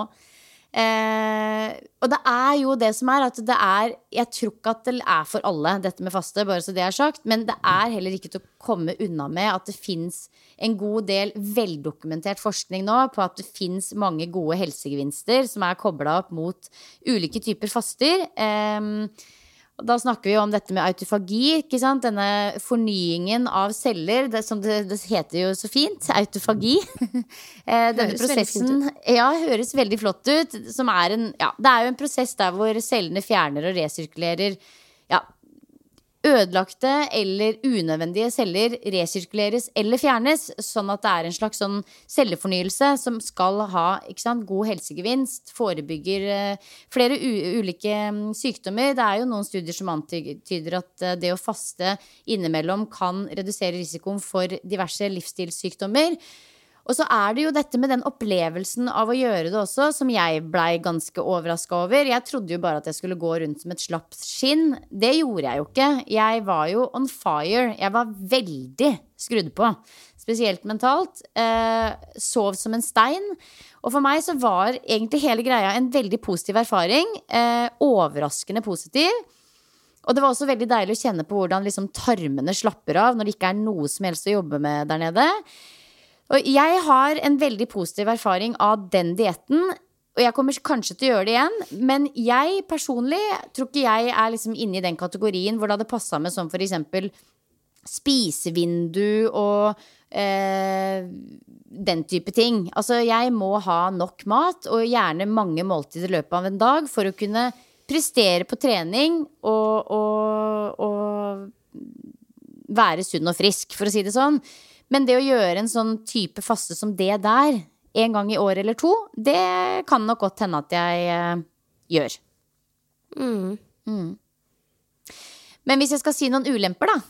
Eh, og det er jo det som er at det er, jeg tror ikke at det er for alle dette med faste, bare så det er sagt, men det er heller ikke til å komme unna med at det finnes en god del veldokumentert forskning nå på at det finnes mange gode helsegevinster som er koblet opp mot ulike typer faster. Eh, Og da snakker vi jo om dette med autofagi, ikke sant? Denne fornyingen av celler, det, som det, det heter jo så fint, autofagi. eh, denne prosessen, ja, høres veldig flott ut, som er en, ja, det er jo en prosess der hvor cellene fjerner og resirkulerer, ja, ødelagte eller unødvendige celler resirkuleres eller fjernes, sånn at det er en slags sånn cellefornyelse som skal ha, ikke sant, god helsegevinst, forebygger uh, flere u- ulike um, sykdommer. Det er jo noen studier som antyder at uh, det å faste innimellom kan redusere risikoen for diverse livsstilssykdommer. Og så er det jo dette med den opplevelsen av å gjøre det også, som jeg blei ganske overrasket over. Jeg trodde jo bare at jeg skulle gå rundt som et slapt skinn. Det gjorde jeg jo ikke. Jeg var jo on fire. Jeg var veldig skrudd på. Spesielt mentalt. Eh, sov som en stein. Og for meg så var egentlig hele greia en veldig positiv erfaring. Eh, overraskende positiv. Og det var også veldig deilig å kjenne på hvordan liksom tarmene slapper av når det ikke er noe som helst å jobbe med der nede. Og jeg har en veldig positiv erfaring av den dietten, og jeg kommer kanskje til å gjøre det igjen, men jeg personlig tror ikke jeg er liksom inne i den kategorien hvor det hadde passet med som for eksempel spisevindu og eh, den type ting. Altså jeg må ha nok mat, og gjerne mange måltider i løpet av en dag for å kunne prestere på trening og, og, og være sunn og frisk, for å si det sånn. Men det å gjøre en sånn type faste som det der, en gang i år eller to, det kan nok godt hende at jeg uh, gjør. Mm. Mm. Men hvis jeg skal si noen ulemper da,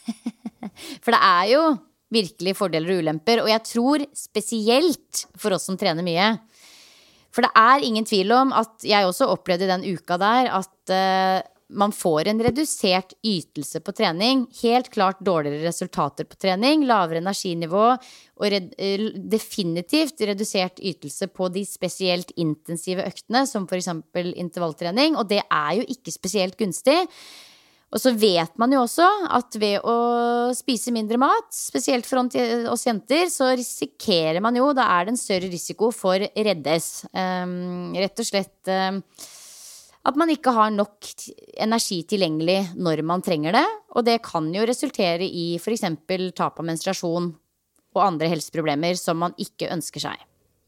for det er jo virkelig fordeler og ulemper, og jeg tror spesielt for oss som trener mye, for det er ingen tvil om at jeg også opplevde den uka der at uh, man får en redusert ytelse på trening, helt klart dårligere resultater på trening, lavere energinivå og red, definitivt redusert ytelse på de spesielt intensive øktene, som for eksempel intervalltrening, og det er jo ikke spesielt gunstig. Og så vet man jo også at ved å spise mindre mat, spesielt for oss jenter, så risikerer man jo, da er det en større risiko for reddes. Um, rett og slett um, at man ikke har nok energi tilgjengelig når man trenger det, og det kan jo resultere i for eksempel tap av menstruasjon og andre helseproblemer som man ikke ønsker seg.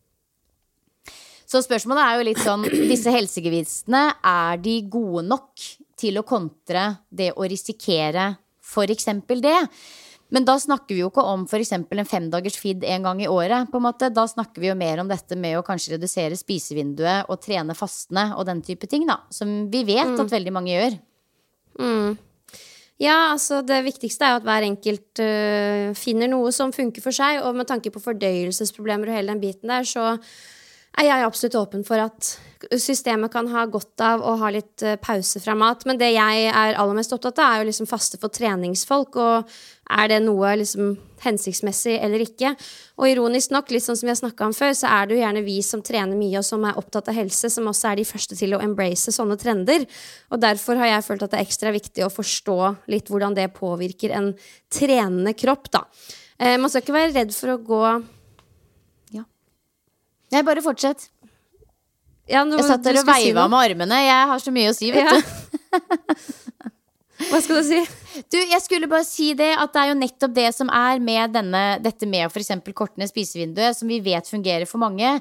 Så spørsmålet er jo litt sånn, disse helsegevinstene, er de gode nok til å kontre det å risikere for eksempel det? Men da snakker vi jo ikke om for eksempel en femdagers F I D en gang i året, på en måte. Da snakker vi jo mer om dette med å kanskje redusere spisevinduet og trene fastene og den type ting, da. Som vi vet mm. at veldig mange gjør. Mm. Ja, altså det viktigste er jo at hver enkelt uh, finner noe som funker for seg, og med tanke på fordøyelsesproblemer og hele den biten der, så Jeg er absolutt åpen for at systemet kan ha godt av å ha litt pause fra mat, men det jeg er aller mest opptatt av er jo liksom faste for treningsfolk, og er det noe liksom hensiktsmessig eller ikke? Og ironisk nok, litt sånn som vi har snakket om før, så er det jo gjerne vi som trener mye og som er opptatt av helse, som også er de første til å embrace sånne trender, og derfor har jeg følt at det er ekstra viktig å forstå litt hvordan det påvirker en trenende kropp da. Eh, man skal ikke være redd for å gå... Nei, bare fortsett. Ja, nå, jeg satt der og veiva si med armene. Jeg har så mye å si, vet ja. du. Hva skal du si? Du, jeg skulle bare si det, at det er jo nettopp det som er med denne, dette med for eksempel kortene spisevinduet, som vi vet fungerer for mange.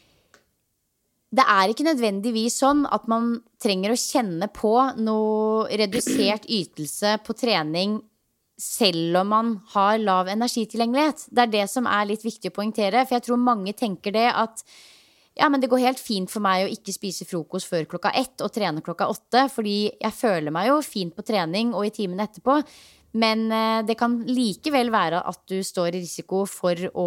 Det er ikke nødvendigvis sånn at man trenger å kjenne på noe redusert ytelse på trening selv om man har lav energitilgjengelighet. Det er det som er litt viktig å poengtere, for jeg tror mange tenker det at ja, men det går helt fint for meg å ikke spise frokost før klokka ett og trene klokka åtte, fordi jeg føler meg jo fint på trening og i timen etterpå, men det kan likevel være at du står i risiko for å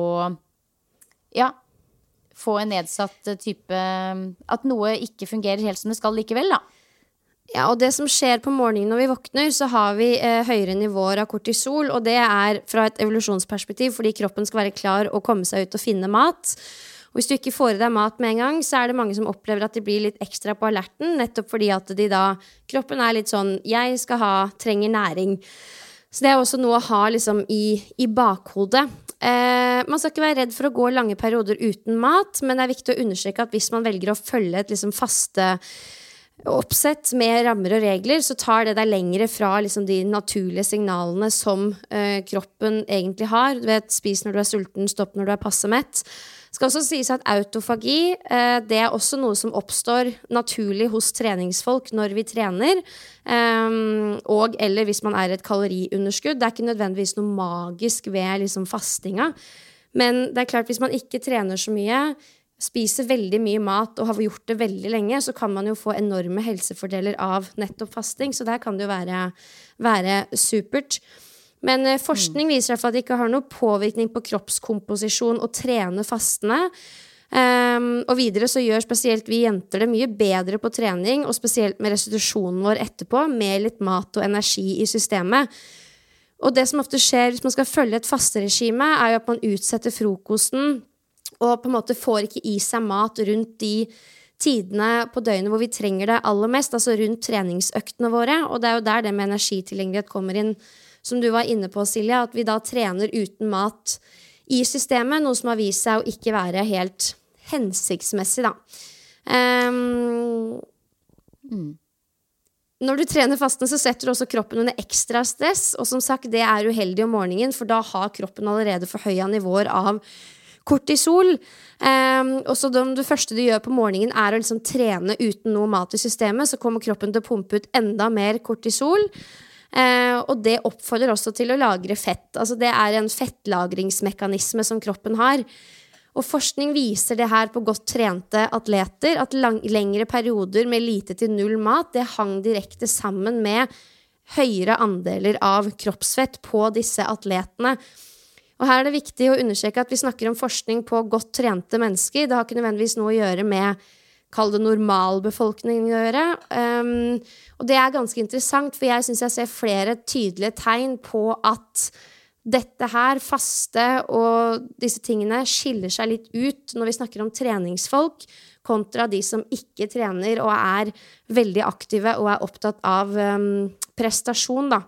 ja, få en nedsatt type, at noe ikke fungerer helt som det skal likevel da. Ja, og det som skjer på morgenen når vi våkner, så har vi eh, høyere nivåer av kortisol, og det er fra et evolusjonsperspektiv, fordi kroppen skal være klar og komme seg ut og finne mat. Og hvis du ikke får i deg mat med en gang, så er det mange som opplever at de blir litt ekstra på alerten, nettopp fordi at de da, kroppen er litt sånn, jeg skal ha, trenger næring. Så det er også noe å ha liksom i, i bakhodet. Eh, man skal ikke være redd for å gå lange perioder uten mat, men det er viktig å understreke at hvis man velger å følge et liksom faste oppsett med rammer og regler, så tar det deg lengre fra liksom, de naturlige signalene som uh, kroppen egentlig har. Du vet, spis når du er sulten, stopp når du er passe mett. Det skal også sies at autofagi, uh, det er også noe som oppstår naturlig hos treningsfolk når vi trener, um, og eller hvis man er i et kaloriunderskudd. Det er ikke nødvendigvis noe magisk ved liksom, fastinga, men det er klart hvis man ikke trener så mye, spiser veldig mye mat og har gjort det veldig lenge, så kan man jo få enorme helsefordeler av nettopp fasting, så der kan det jo være, være supert. Men eh, forskning viser i hvert fall at det ikke har noe påvirkning på kroppskomposisjon å trene fastende. Um, og videre så gjør spesielt vi jenter det mye bedre på trening, og spesielt med restitusjonen vår etterpå, med litt mat og energi i systemet. Og det som ofte skjer hvis man skal følge et fasteregime, er jo at man utsetter frokosten, og på en måte får ikke i seg mat rundt de tidene på døgnet hvor vi trenger det aller mest, altså rundt treningsøktene våre, og det er jo der det med energitilgjengelighet kommer inn, som du var inne på, Silja, at vi da trener uten mat i systemet, noe som har vist seg å ikke være helt hensiktsmessig da. Um, mm. Når du trener fasten, så setter du også kroppen under ekstra stress, og som sagt, det er uheldig om morgenen, for da har kroppen allerede for høye nivåer av kortisol. Um, og så det, det første du gjør på morgenen er å liksom trene uten noe mat i systemet, så kommer kroppen til å pumpe ut enda mer kortisol. Uh, og det oppfordrer også til å lagre fett. Altså det er en fettlagringsmekanisme som kroppen har. Og forskning viser det her på godt trente atleter, at lang, lengre perioder med lite til null mat, det hang direkte sammen med høyere andeler av kroppsfett på disse atletene. Og her er det viktig å understreke at vi snakker om forskning på godt trente mennesker. Det har ikke nødvendigvis noe å gjøre med, kall det normalbefolkningen å gjøre. Um, og det er ganske interessant, for jeg synes jeg ser flere tydelige tegn på at dette her, faste og disse tingene, skiller seg litt ut når vi snakker om treningsfolk, kontra de som ikke trener og er veldig aktive og er opptatt av um, prestasjon da.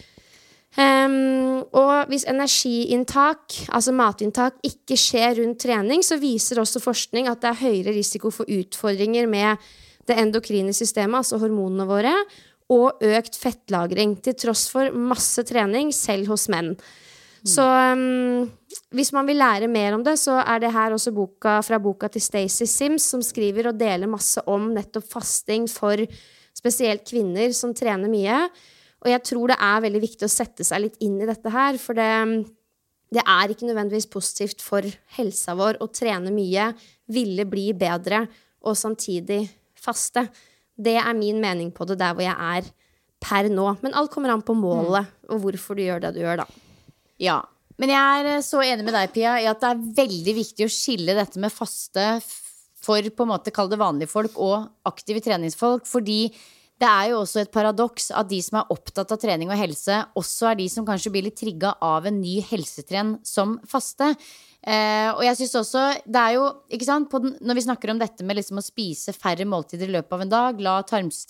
Um, og hvis energiinntak, altså matinntak, ikke skjer rundt trening, så viser også forskning at det er høyere risiko for utfordringer med det endokrine systemet, altså hormonene våre, og økt fettlagring, til tross for masse trening, selv hos menn. Mm. Så um, hvis man vil lære mer om det, så er det her også boka, fra boka til Stacey Sims, som skriver og deler masse om nettopp fasting for spesielt kvinner som trener mye. Og jeg tror det er veldig viktig å sette seg litt inn i dette her, for det, det er ikke nødvendigvis positivt for helsa vår å trene mye, ville bli bedre, og samtidig faste. Det er min mening på det der hvor jeg er per nå. Men alt kommer an på målet, mm. og hvorfor du gjør det du gjør da. Ja, men jeg er så enig med deg, Pia, i at det er veldig viktig å skille dette med faste for på en måte, kall det vanlige folk og aktive treningsfolk, fordi det er jo også et paradoks at de som er opptatt av trening og helse, også er de som kanskje blir litt trigget av en ny helsetrend som faste. Eh, og jeg synes også, det er jo, ikke sant, på den, når vi snakker om dette med liksom å spise færre måltider i løpet av en dag, la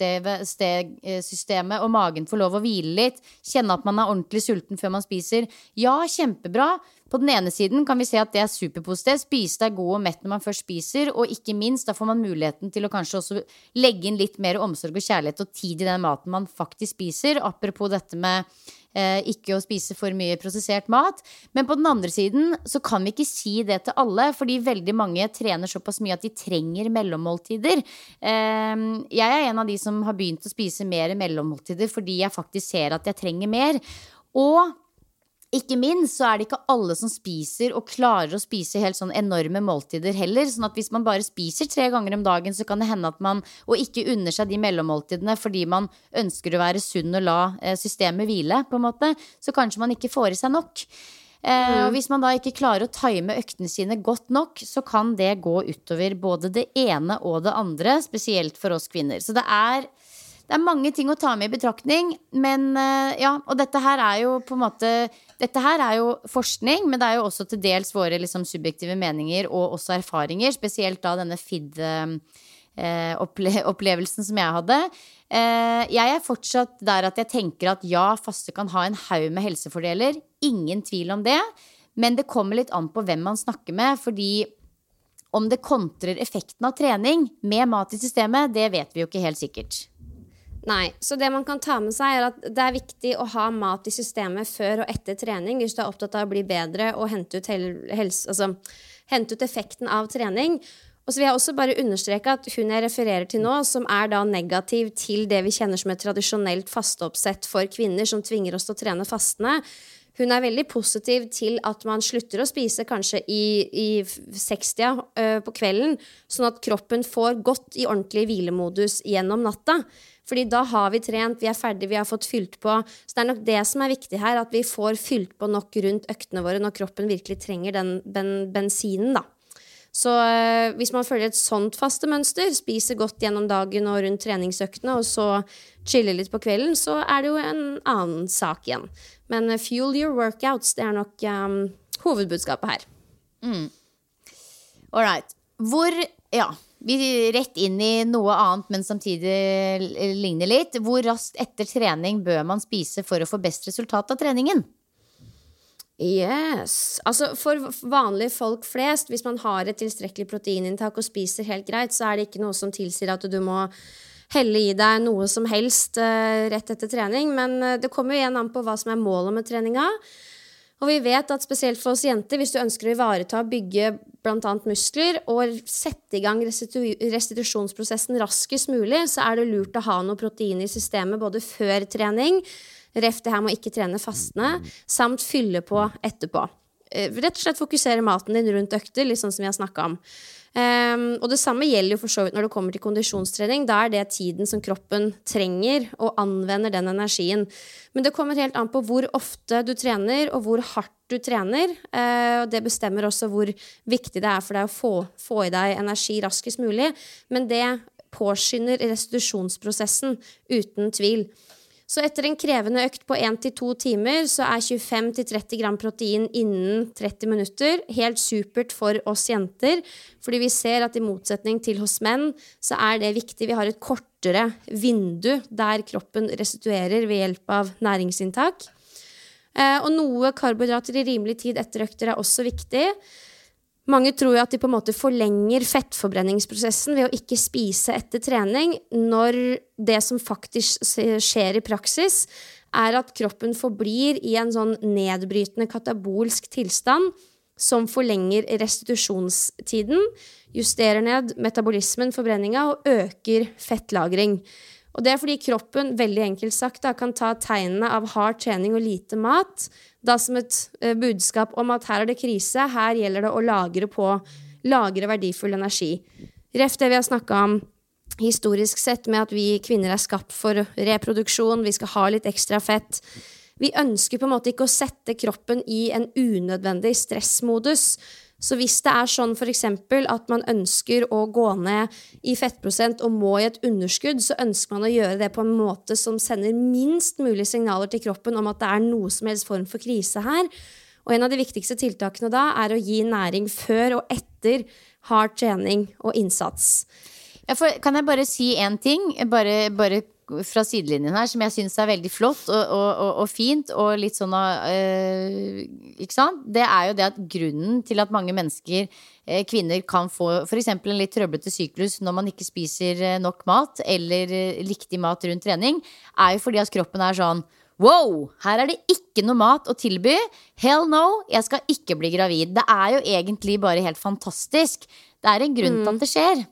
tarmsystemet og magen få lov å hvile litt, kjenne at man er ordentlig sulten før man spiser. Ja, kjempebra. På den ene siden kan vi se at det er superpositivt. Spise deg god og mett når man først spiser, og ikke minst, da får man muligheten til å kanskje også legge inn litt mer omsorg og kjærlighet og tid i den maten man faktisk spiser. Apropos dette med eh, ikke å spise for mye prosessert mat. Men på den andre siden så kan vi ikke si det til alle, fordi veldig mange trener såpass mye at de trenger mellommåltider. Eh, jeg er en av de som har begynt å spise mer mellommåltider fordi jeg faktisk ser at jeg trenger mer. Og ikke minst så er det ikke alle som spiser og klarer å spise helt sånn enorme måltider heller, sånn at hvis man bare spiser tre ganger om dagen, så kan det hende at man, og ikke unner seg de mellommåltidene fordi man ønsker å være sunn og la eh, systemet hvile på en måte, så kanskje man ikke får i seg nok. Eh, mm. Og hvis man da ikke klarer å time øktene sine godt nok, så kan det gå utover både det ene og det andre, spesielt for oss kvinner. Så det er Det er mange ting å ta med i betraktning, men ja, og dette her er jo på en måte, dette her er jo forskning, men det er jo også til dels våre liksom subjektive meninger og også erfaringer, spesielt da denne F I D-opplevelsen som jeg hadde. Jeg er fortsatt der at jeg tenker at ja, faste kan ha en haug med helsefordeler, ingen tvil om det, men det kommer litt an på hvem man snakker med, fordi om det kontrer effekten av trening med mat i systemet, det vet vi jo ikke helt sikkert. Nei, så det man kan ta med seg er at det er viktig å ha mat i systemet før og etter trening, hvis du er opptatt av å bli bedre og hente ut, helse, altså, hente ut effekten av trening. Og så vil jeg også bare understreke at hun jeg refererer til nå, som er da negativ til det vi kjenner som et tradisjonelt fasteoppsett for kvinner som tvinger oss til å trene fastene, hun er veldig positiv til at man slutter å spise kanskje i, i sekstida uh, på kvelden, sånn at kroppen får godt i ordentlig hvilemodus gjennom natta. Fordi da har vi trent, vi er ferdig, vi har fått fylt på. Så det er nok det som er viktig her, at vi får fylt på nok rundt øktene våre når kroppen virkelig trenger den ben, bensinen da. Så øh, hvis man følger et sånt faste mønster, spiser godt gjennom dagen og rundt treningsøktene, og så chiller litt på kvelden, så er det jo en annen sak igjen. Men uh, fuel your workouts, det er nok um, hovedbudskapet her. Mm. All right. Hvor, ja... Vi rett inn i noe annet, men samtidig ligner litt. Hvor raskt etter trening bør man spise for å få best resultat av treningen? Yes. Altså for vanlige folk flest, hvis man har et tilstrekkelig proteininntak og spiser helt greit, så er det ikke noe som tilsier at du må helle i deg noe som helst uh, rett etter trening. Men uh, det kommer jo igjen an på hva som er målet med treninga. Og vi vet at spesielt for oss jenter, hvis du ønsker å ivareta, bygge blant annet muskler, og sette i gang restitu- restitusjonsprosessen raskest mulig, så er det lurt å ha noe protein i systemet både før trening, ref det her må ikke trene fastende, samt fylle på etterpå. Rett og slett fokusere maten din rundt økter, litt sånn som vi har snakket om. Um, og det samme gjelder jo for så vidt når det kommer til kondisjonstrening. Da er det tiden som kroppen trenger og anvender den energien. Men det kommer helt an på hvor ofte du trener og hvor hardt du trener, uh, og det bestemmer også hvor viktig det er for deg å få, få i deg energi raskest mulig, men det påskynder restitusjonsprosessen uten tvil. Så etter en krevende økt på en til to timer, så er tjuefem til tretti gram protein innen tretti minutter helt supert for oss jenter, fordi vi ser at i motsetning til hos menn, så er det viktig. Vi har et kortere vindu der kroppen restituerer ved hjelp av næringsinntak. Eh, og noe karbohydrater i rimelig tid etter økter er også viktig. Mange tror jo at de på en måte forlenger fettforbrenningsprosessen ved å ikke spise etter trening, når det som faktisk skjer i praksis er at kroppen forblir i en sånn nedbrytende katabolsk tilstand som forlenger restitusjonstiden, justerer ned metabolismen, forbrenninga og øker fettlagring. Og det er fordi kroppen, veldig enkelt sagt, da, kan ta tegnene av hard trening og lite mat, da som et uh, budskap om at her er det krise, her gjelder det å lagre på, lagre verdifull energi. Ref det vi har snakket om historisk sett med at vi kvinner er skapt for reproduksjon, vi skal ha litt ekstra fett. Vi ønsker på en måte ikke å sette kroppen i en unødvendig stressmodus. Så hvis det er sånn for eksempel at man ønsker å gå ned i fettprosent og må i et underskudd, så ønsker man å gjøre det på en måte som sender minst mulig signaler til kroppen om at det er noe som helst form for krise her. Og en av de viktigste tiltakene da er å gi næring før og etter hard trening og innsats. Ja, for, kan jeg bare si en ting? Bare, bare fra sidelinjen her, som jeg synes er veldig flott og, og, og, og fint, og litt sånn øh, ikke sant? Det er jo det at grunnen til at mange mennesker, øh, kvinner, kan få for eksempel en litt trøblete syklus når man ikke spiser nok mat, eller øh, riktig mat rundt trening, er jo fordi at kroppen er sånn wow, her er det ikke noe mat å tilby. Hell no, jeg skal ikke bli gravid. Det er jo egentlig bare helt fantastisk. Det er en grunn mm. til at det skjer.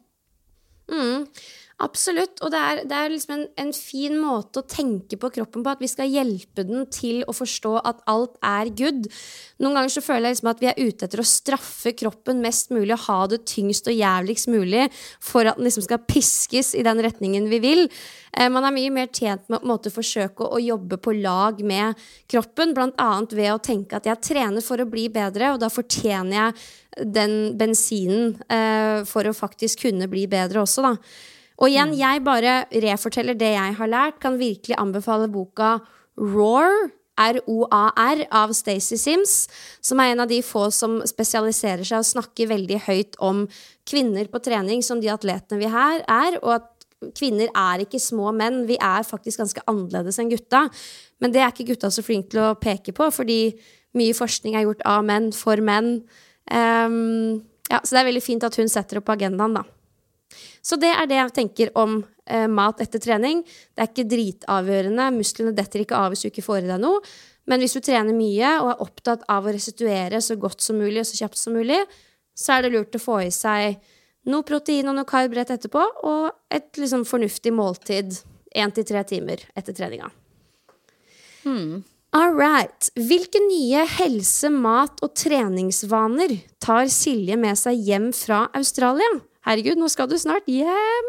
Mm. Absolutt, og det er, det er liksom en, en fin måte å tenke på kroppen på, at vi skal hjelpe den til å forstå at alt er good. Noen ganger så føler jeg liksom at vi er ute etter å straffe kroppen mest mulig og ha det tyngst og jævligst mulig for at den liksom skal piskes i den retningen vi vil. Eh, man er mye mer tjent med å på en måte forsøke å jobbe på lag med kroppen, blant annet ved å tenke at jeg trener for å bli bedre, og da fortjener jeg den bensinen eh, for å faktisk kunne bli bedre også da. Og igjen, jeg bare reforteller det jeg har lært, kan virkelig anbefale boka Roar, R O A R, av Stacey Sims, som er en av de få som spesialiserer seg og snakker veldig høyt om kvinner på trening, som de atletene vi her er, og at kvinner er ikke små menn, vi er faktisk ganske annerledes enn gutta, men det er ikke gutta så flink til å peke på, fordi mye forskning er gjort av menn, for menn. Um, ja, så det er veldig fint at hun setter opp agendaen da. Så det er det jeg tenker om eh, mat etter trening. Det er ikke dritavgjørende, musklene detter ikke av hvis du ikke får i deg noe, men hvis du trener mye og er opptatt av å restituere så godt som mulig og så kjapt som mulig, så er det lurt å få i seg noe protein og noe karb rett etterpå, og et liksom fornuftig måltid en til tre timer etter treninga. Hmm. All right. Hvilke nye helse-, mat- og treningsvaner tar Silje med seg hjem fra Australia? Herregud, nå skal du snart hjem.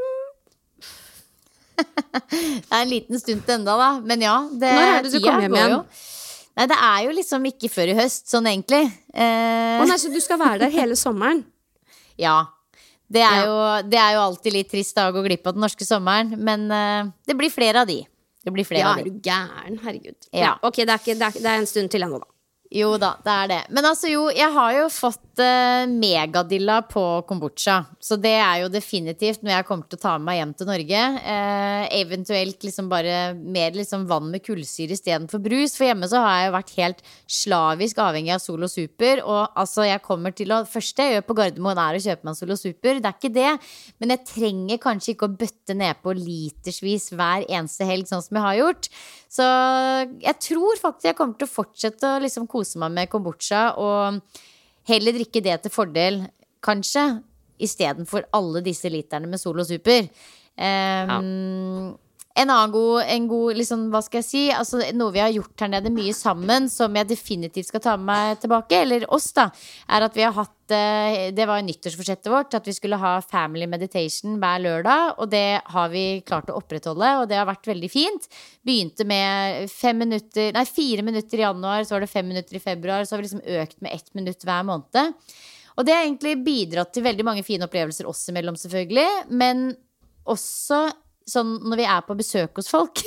Det er en liten stund til enda da, men ja. Det, Når er det du kommer hjem igjen? Nei, det er jo liksom ikke før i høst, sånn egentlig. Eh... Å nei, så du skal være der hele sommeren? Ja. Det er, ja. Jo, det er jo alltid litt trist da å gå glipp av den norske sommeren, men eh, det blir flere av de. Det blir flere ja, av de. Ja, er du gæren, herregud. Ja. Ja, ok, det er, ikke, det, er, det er en stund til enda da. Jo da, det er det. Men altså jo, jeg har jo fått uh, megadilla på kombucha. Så det er jo definitivt når jeg kommer til å ta med meg hjem til Norge. Uh, eventuelt liksom bare mer liksom vann med kullsyre i stedet for brus. For hjemme så har jeg jo vært helt slavisk avhengig av Solo Super. Og altså jeg kommer til å, første jeg gjør på Gardermoen er å kjøpe meg Solo Super. Det er ikke det, men jeg trenger kanskje ikke å bøtte ned på litersvis hver eneste helg, sånn som jeg har gjort. Så jeg tror faktisk jeg kommer til å fortsette å liksom kose meg med kombucha og heller drikke det til fordel, kanskje, i stedet for alle disse literne med Solo Super. Um, ja. En annen god, en god liksom, hva skal jeg si, altså, noe vi har gjort her nede mye sammen, som jeg definitivt skal ta med meg tilbake, eller oss da, er at vi har hatt, det var nyttårsforsettet vårt, at vi skulle ha family meditation hver lørdag, og det har vi klart å opprettholde, og det har vært veldig fint. Begynte med fem minutter, nei, fire minutter i januar, så var det fem minutter i februar, så har vi liksom økt med ett minutt hver måned. Og det har egentlig bidratt til veldig mange fine opplevelser oss imellom selvfølgelig, men også sånn når vi er på besøk hos folk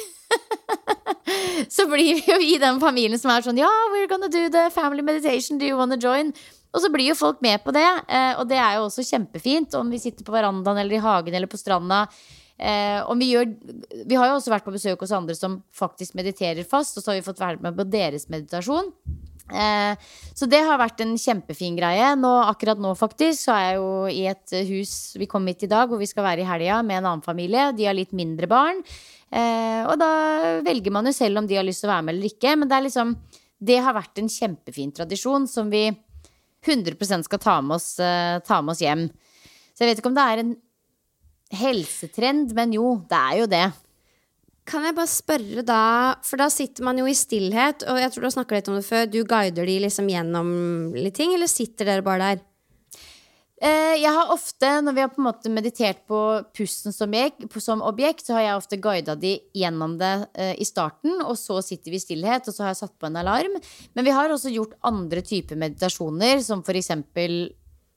så blir vi jo i den familien som er sånn ja, we're gonna do the family meditation, do you wanna join? Og så blir jo folk med på det, og det er jo også kjempefint om vi sitter på verandaen eller i hagen eller på stranda. Om vi, gjør, vi har jo også vært på besøk hos andre som faktisk mediterer fast, og så har vi fått være med på deres meditasjon. Eh, så det har vært en kjempefin greie. Nå, akkurat nå faktisk så er jeg jo i et hus, vi kom hit i dag hvor vi skal være i helga med en annen familie. De har litt mindre barn, eh, og da velger man jo selv om de har lyst til å være med eller ikke. Men det er liksom, det har vært en kjempefin tradisjon som vi hundre prosent skal ta med oss, eh, ta med oss hjem. Så jeg vet ikke om det er en helsetrend, men jo, det er jo det. Kan jeg bare spørre da, for da sitter man jo i stillhet, og jeg tror du har snakket litt om det før, du guider de liksom gjennom litt ting, eller sitter dere bare der? Eh, jeg har ofte, når vi har på en måte meditert på pusten som objekt, som objekt så har jeg ofte guidet de gjennom det eh, i starten, og så sitter vi i stillhet, og så har jeg satt på en alarm. Men vi har også gjort andre typer meditasjoner, som for eksempel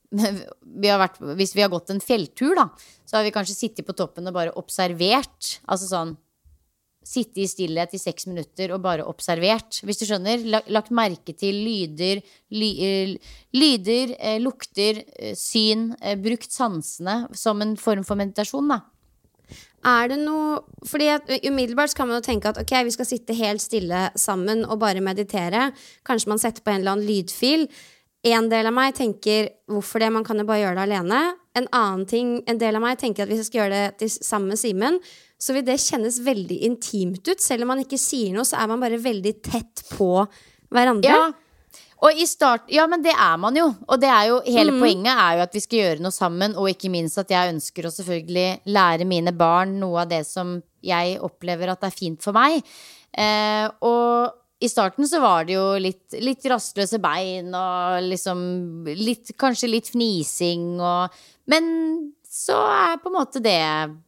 vi har vært, hvis vi har gått en fjelltur da, så har vi kanskje sittet på toppen og bare observert. Altså sånn sitte i stillhet i seks minutter og bare observert, hvis du skjønner. Lagt merke til lyder, ly, lyder, eh, lukter, eh, syn, eh, brukt sansene som en form for meditasjon da. Er det noe, fordi at umiddelbart kan man jo tenke at ok, vi skal sitte helt stille sammen og bare meditere. Kanskje man setter på en eller annen lydfil. En del av meg tenker, hvorfor det? Man kan jo bare gjøre det alene. En annen ting, en del av meg tenker at hvis jeg skal gjøre det til, sammen med Simen, så vil det kjennes veldig intimt ut. Selv om man ikke sier noe, så er man bare veldig tett på hverandre. Ja. Og i start, ja, men det er man jo. Og det er jo, hele mm. poenget er jo at vi skal gjøre noe sammen. Og ikke minst at jeg ønsker å selvfølgelig lære mine barn noe av det som jeg opplever at er fint for meg. eh, Og i starten så var det jo litt, litt rastløse bein og liksom litt, kanskje litt fnising og, men så er på en måte det,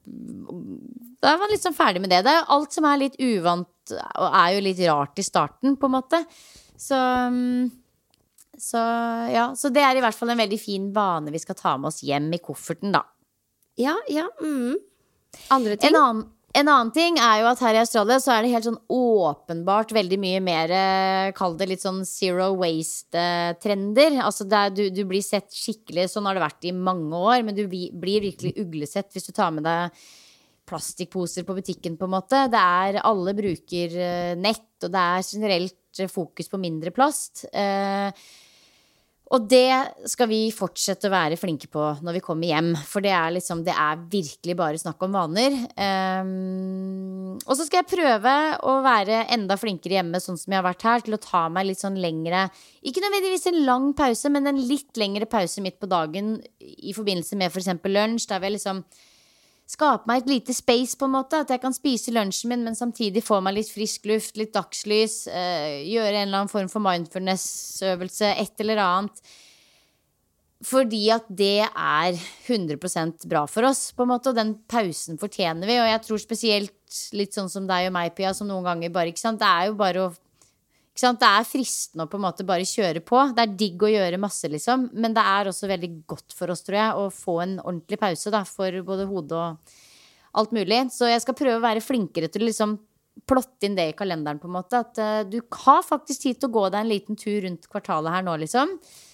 da er man liksom ferdig med det. Det er jo alt som er litt uvant og er jo litt rart i starten på en måte. Så, så ja, så det er i hvert fall en veldig fin vane vi skal ta med oss hjem i kofferten da. Ja, ja, mm. Andre ting? En annen, en annen ting er jo at her i Australia så er det helt sånn åpenbart veldig mye mer, kall det litt sånn zero waste-trender. Altså der du, du blir sett skikkelig, sånn har det vært i mange år, men du blir virkelig uglesett hvis du tar med deg plastikkposer på butikken på en måte. Det er, alle bruker nett, og det er generelt fokus på mindre plast. Eh, og det skal vi fortsette å være flinke på når vi kommer hjem, for det er liksom, det er virkelig bare snakk om vaner. Eh, og så skal jeg prøve å være enda flinkere hjemme, sånn som jeg har vært her, til å ta meg litt sånn lengre, ikke nødvendigvis en lang pause, men en litt lengre pause midt på dagen i forbindelse med for eksempel lunsj, der vi liksom skape meg et lite space på en måte, at jeg kan spise lunsjen min, men samtidig få meg litt frisk luft, litt dagslys, eh, gjøre en eller annen form for mindfulness-øvelse, et eller annet. Fordi at det er hundre prosent bra for oss, på en måte, og den pausen fortjener vi, og jeg tror spesielt litt sånn som deg og meg, Pia, som noen ganger bare, ikke sant, det er jo bare å det er fristende å på en måte bare kjøre på. Det er digg å gjøre masse liksom, men det er også veldig godt for oss, tror jeg, å få en ordentlig pause da, for både hodet og alt mulig. Så jeg skal prøve å være flinkere til å liksom plotte inn det i kalenderen på en måte, at uh, du har faktisk tid til å gå deg en liten tur rundt kvartalet her nå liksom.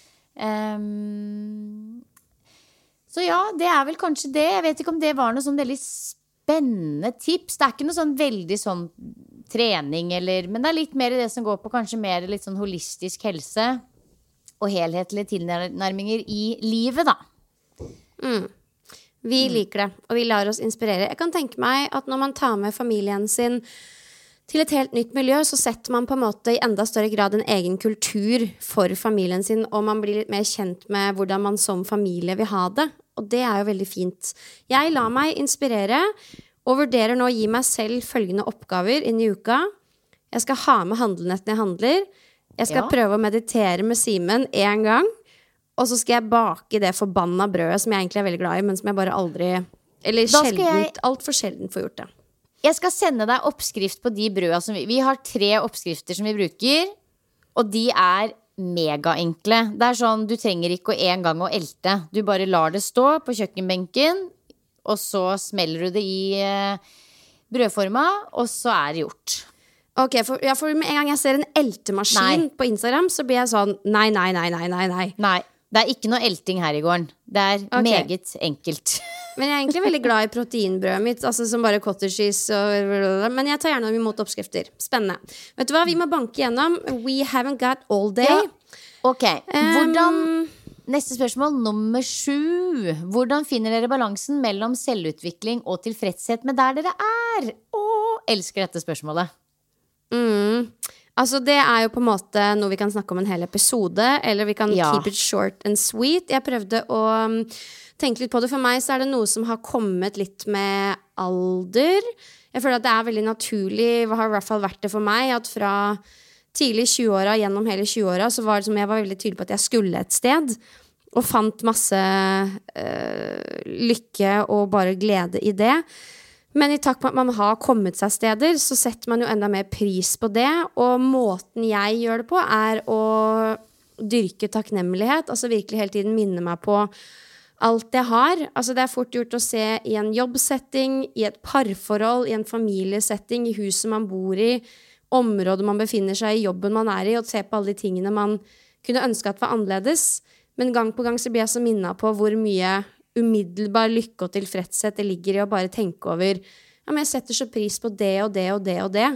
Um, så ja, det er vel kanskje det. Jeg vet ikke om det var noe sånn veldig spennende tips. Det er ikke noe sånn veldig sånn trening, eller, men det er litt mer i det som går på kanskje mer litt sånn holistisk helse og helhetlige tilnærminger i livet da. Mm. Vi mm. liker det, og vi lar oss inspirere. Jeg kan tenke meg at når man tar med familien sin til et helt nytt miljø, så setter man på en måte i enda større grad en egen kultur for familien sin, og man blir litt mer kjent med hvordan man som familie vil ha det, og det er jo veldig fint. Jeg lar meg inspirere og vurderer nå å gi meg selv følgende oppgaver inn i uka. Jeg skal ha med handlenett når jeg handler. Jeg skal ja. prøve å meditere med Simen en gang. Og så skal jeg bake det forbanna brødet som jeg egentlig er veldig glad i, men som jeg bare aldri, eller sjeldent, jeg, alt for sjeldent får gjort det. Jeg skal sende deg oppskrift på de brødene som vi, vi har tre oppskrifter som vi bruker, og de er mega enkle. Det er sånn, du trenger ikke å en gang å elte. Du bare lar det stå på kjøkkenbenken, og så smeller du det i eh, brødforma, og så er det gjort. Ok, for, ja, for med en gang jeg ser en eltemaskin nei. På Instagram, så blir jeg sånn, nei, nei, nei, nei, nei, nei. Nei, det er ikke noe elting her i gården. Det er okay. Meget enkelt. Men jeg er egentlig veldig glad i proteinbrødet mitt, altså som bare cottage cheese, og, men jeg tar gjerne imot oppskrifter. Spennende. Vet du hva, vi må banke gjennom. We haven't got all day. Ja. Ok, hvordan... Um, Neste spørsmål, nummer sju. Hvordan finner dere balansen mellom selvutvikling og tilfredshet med der dere er? Åh, elsker dette spørsmålet. Mm. Altså det er jo på en måte noe vi kan snakke om en hel episode, eller vi kan ja. keep it short and sweet. Jeg prøvde å tenke litt på det. For meg så er det noe som har kommet litt med alder. Jeg føler at det er veldig naturlig, det har i hvert fall vært det for meg, at fra tidlig i tjueåra, gjennom hele tjueåra, så var det som jeg var veldig tydelig på at jeg skulle et sted, og fant masse øh, lykke og bare glede i det. Men i takt med at man har kommet seg steder, så setter man jo enda mer pris på det, og måten jeg gjør det på er å dyrke takknemlighet, altså virkelig hele tiden minne meg på alt jeg har. Altså det er fort gjort å se i en jobbsetting, i et parforhold, i en familiesetting, i huset man bor i, området man befinner seg i, jobben man er i, og se på alle de tingene man kunne ønske at var annerledes. Men gang på gang så blir jeg så minnet på hvor mye umiddelbar lykke og tilfredshet det ligger i å bare tenke over, ja, men jeg setter så pris på det og det og det og det.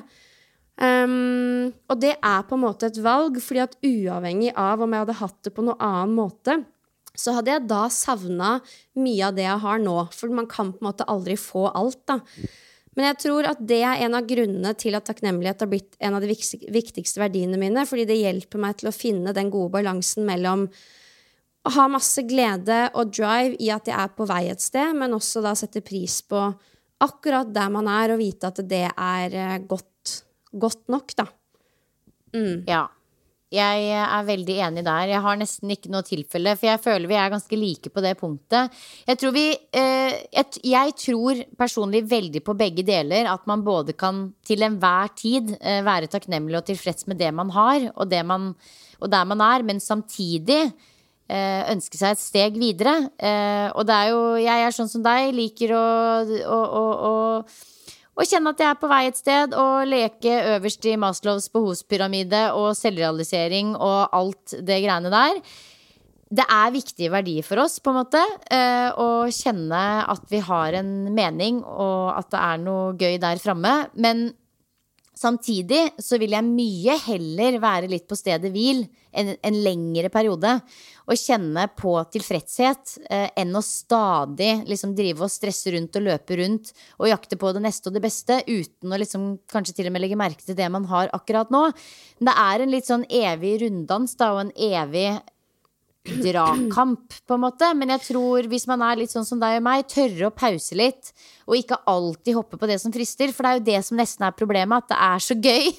Um, og det er på en måte et valg, fordi at uavhengig av om jeg hadde hatt det på noen annen måte, så hadde jeg da savnet mye av det jeg har nå, for man kan på en måte aldri få alt da. Men jeg tror at det er en av grunnene til at takknemlighet har blitt en av de viktigste verdiene mine, fordi det hjelper meg til å finne den gode balansen mellom å ha masse glede og drive i at jeg er på vei et sted, men også da sette pris på akkurat der man er, og vite at det er godt godt nok, da. Mm. Ja, jeg er veldig enig der. Jeg har nesten ikke noe tilfelle, for jeg føler vi er ganske like på det punktet. Jeg tror vi, eh, jeg, jeg tror personlig veldig på begge deler, at man både kan til enhver tid eh, være takknemlig og tilfreds med det man har, og, det man, og der man er, men samtidig eh, ønske seg et steg videre. Eh, og det er jo, jeg er sånn som deg, liker å, å, å, å Og kjenne at jeg er på vei et sted, og leke øverst i Maslows behovspyramide og selvrealisering og alt det greiene der. Det er viktige verdier for oss, på en måte, å kjenne at vi har en mening, og at det er noe gøy der fremme. Men samtidig så vil jeg mye heller være litt på stedet hvil en, en lengre periode, og kjenne på tilfredshet eh, enn å stadig liksom drive og stresse rundt og løpe rundt og jakte på det neste og det beste, uten å liksom kanskje til og med legge merke til det man har akkurat nå. Det er en litt sånn evig runddans da, og en evig dragkamp på en måte, men jeg tror hvis man er litt sånn som deg og meg, tørre å pause litt, og ikke alltid hoppe på det som frister, for det er jo det som nesten er problemet, at det er så gøy.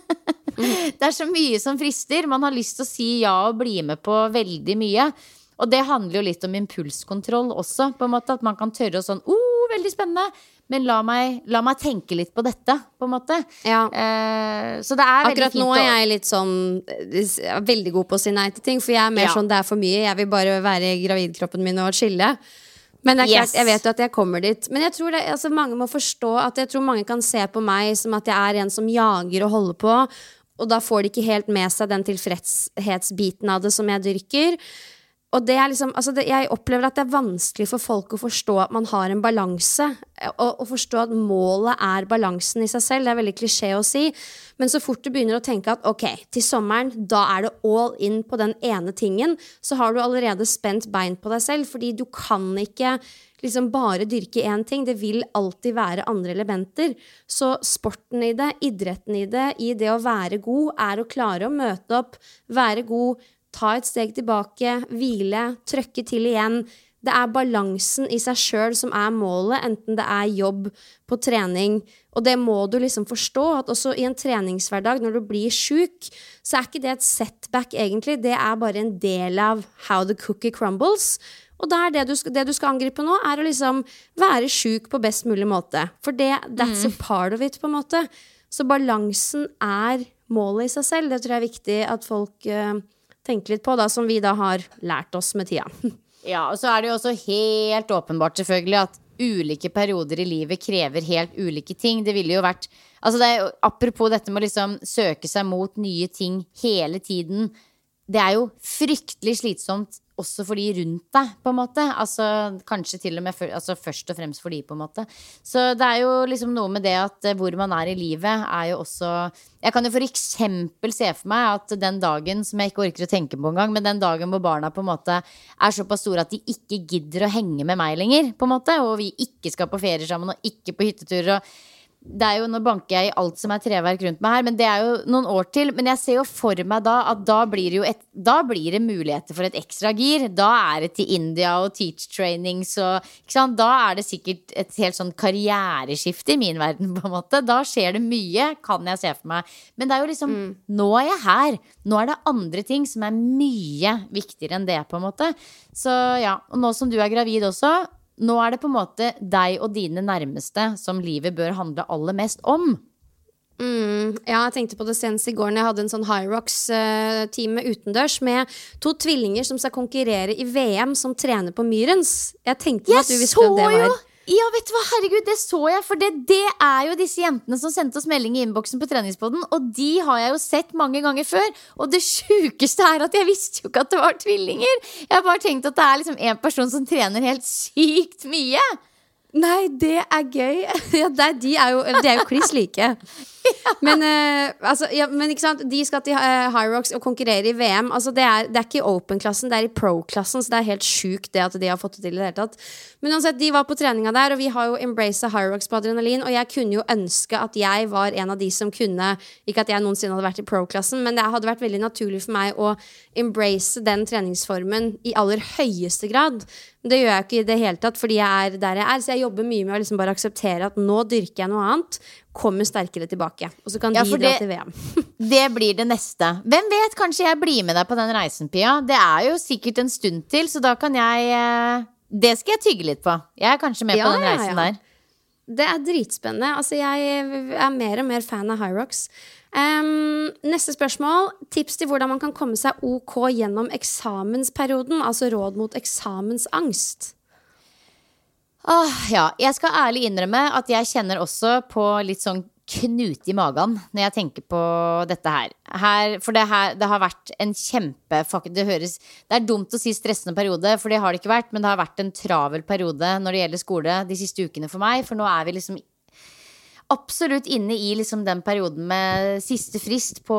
Det er så mye som frister. Man har lyst til å si ja og bli med på veldig mye. Og det handler jo litt om impulskontroll også, på en måte, at man kan tørre og sånn, oh, veldig spennende, men la meg, la meg tenke litt på dette, på en måte. Ja. eh, Så det er veldig akkurat fint. Akkurat nå er jeg litt sånn jeg er veldig god på å si nei til ting, for jeg er mer Ja. sånn, det er for mye. Jeg vil bare være i gravidkroppen min og chille. Men det er klart, Yes. jeg vet jo at jeg kommer dit. Men jeg tror det, altså, mange må forstå at jeg tror mange kan se på meg som at jeg er en som jager og holder på, og da får de ikke helt med seg den tilfredshetsbiten av det som jeg dyrker. Og det er liksom, altså det, jeg opplever at det er vanskelig for folk å forstå at man har en balanse, og, og forstå at målet er balansen i seg selv. Det er veldig klisjé å si, men så fort du begynner å tenke at ok, til sommeren, da er det all in på den ene tingen, så har du allerede spent bein på deg selv, fordi du kan ikke liksom bare dyrke én ting. Det vil alltid være andre elementer. Så sporten i det, idretten i det, i det å være god, er å klare å møte opp, være god, ta et steg tilbake, hvile, trøkke til igjen. Det er balansen i seg selv som er målet, enten det er jobb på trening. Og det må du liksom forstå, at også i en treningshverdag, når du blir syk, så er ikke det et setback egentlig. Det er bare en del av how the cookie crumbles. Og da er det du skal, det du skal angripe nå, er å liksom være syk på best mulig måte. For det, that's mm. a part of it, på en måte. Så balansen er målet i seg selv. Det tror jeg er viktig at folk uh, tenker litt på, da, som vi da har lært oss med tida. Ja, og så er det jo også helt åpenbart selvfølgelig at ulike perioder i livet krever helt ulike ting. Det ville jo vært, altså det er jo, apropos dette med å liksom søke seg mot nye ting hele tiden, det er jo fryktelig slitsomt også for de rundt deg, på en måte. Altså, kanskje til og med for, altså, først og fremst for de, på en måte. Så det er jo liksom noe med det at hvor man er i livet er jo også... Jeg kan jo for eksempel se for meg at den dagen, som jeg ikke orker å tenke på en gang, men den dagen hvor barna på en måte er såpass store at de ikke gidder å henge med meg lenger, på en måte, og vi ikke skal på ferie sammen, og ikke på hytteturer, og det er jo, nå banker jeg i alt som er treverk rundt meg her, men det er jo noen år til. Men jeg ser jo for meg da at da blir det jo et, da blir det muligheter for et ekstra gir. Da er det til India og teach trainings og, ikke sant? Da er det sikkert et helt sånn karriereskifte i min verden, på en måte. Da skjer det mye, kan jeg se for meg. Men det er jo liksom, mm. nå er jeg her. Nå er det andre ting som er mye viktigere enn det, på en måte. Så ja, og nå som du er gravid også, nå er det på en måte deg og dine nærmeste som livet bør handle aller mest om. Mm, ja, jeg tenkte på det senest i går når jeg hadde en sånn High Rocks-time uh, utendørs med to tvillinger som skal konkurrere i V M som trener på Myrens. Jeg tenkte jeg at du visste hvem det var. Jo. Ja, vet du hva, herregud, det så jeg. For det, det er jo disse jentene som sendte oss melding i innboksen på treningspodden. Og de har jeg jo sett mange ganger før. Og det sjukeste er at jeg visste jo ikke at det var tvillinger. Jeg har bare tenkt at det er liksom en person som trener helt sykt mye. Nei, det er gøy. Ja, det, de er jo, de er jo kliss like. Men, uh, altså, ja, men ikke sant, de skal til uh, High Rocks og konkurrere i V M. Altså, det, er, det er ikke i Open-klassen, det er i Pro-klassen. Så det er helt sjukt det at de har fått det til i det hele tatt. Men uansett, de var på treninga der, og vi har jo embracet High Rocks på adrenalin. Og jeg kunne jo ønske at jeg var en av de som kunne, ikke at jeg noensinne hadde vært i Pro-klassen, men det hadde vært veldig naturlig for meg å embrace den treningsformen i aller høyeste grad. Det gjør jeg ikke i det hele tatt, fordi jeg er der jeg er. Så jeg jobber mye med å liksom bare akseptere at nå dyrker jeg noe annet, kommer sterkere tilbake. Og så kan ja, de dra til V M. Det blir det neste. Hvem vet, kanskje jeg blir med deg på den reisen, Pia. Det er jo sikkert en stund til, så da kan jeg det skal jeg tygge litt på. Jeg er kanskje med ja, på den reisen ja, ja. der. Det er dritspennende. Altså, jeg er mer og mer fan av High Rocks. Um, neste spørsmål. Tips til hvordan man kan komme seg ok gjennom eksamensperioden. Altså råd mot eksamensangst. Åh, ja, jeg skal ærlig innrømme at jeg kjenner også på litt sånn knut i magen når jeg tenker på dette her, her For det, her, det har vært en kjempe det, høres, det er dumt å si stressende periode, for det har det ikke vært. Men det har vært en travel periode når det gjelder skole de siste ukene for meg. For nå er vi liksom absolutt inne i liksom den perioden med siste frist på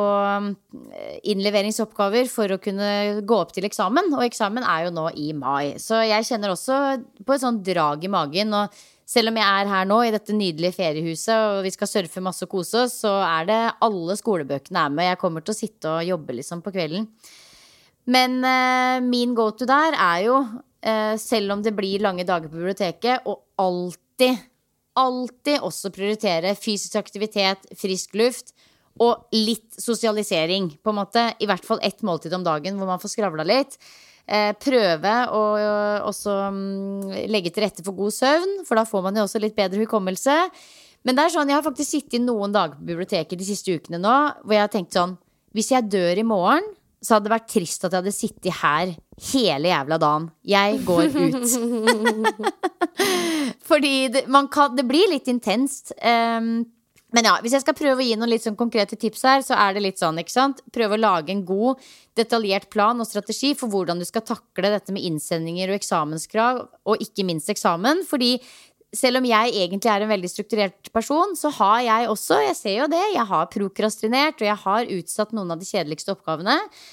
innleveringsoppgaver for å kunne gå opp til eksamen. Og eksamen er jo nå i mai. Så jeg kjenner også på et sånn drag i magen. Og selv om jeg er her nå i dette nydelige feriehuset og vi skal surfe masse og kose oss, så er det alle skolebøkene er med. Jeg kommer til å sitte og jobbe liksom på kvelden. Men eh, min go-to der er jo, eh, selv om det blir lange dager på biblioteket, og alltid Alltid også prioritere fysisk aktivitet, frisk luft og litt sosialisering, på en måte. I hvert fall ett måltid om dagen hvor man får skravla litt. Eh, prøve å også um, legge til rette for god søvn, for da får man jo også litt bedre hukommelse. Men det er sånn, jeg har faktisk sittet noen dager på biblioteket de siste ukene nå, hvor jeg har tenkt sånn, hvis jeg dør i morgen, så hadde det vært trist at jeg hadde sittet her hele jævla dagen. Jeg går ut. Fordi det, man kan, det blir litt intenst. Um, men ja, hvis jeg skal prøve å gi noen litt sånn konkrete tips her, så er det litt sånn, ikke sant? Prøve å lage en god, detaljert plan og strategi for hvordan du skal takle dette med innsendinger og eksamenskrav, og ikke minst eksamen. Fordi selv om jeg egentlig er en veldig strukturert person, så har jeg også, jeg ser jo det, jeg har prokrastinert, og jeg har utsatt noen av de kjedeligste oppgavene.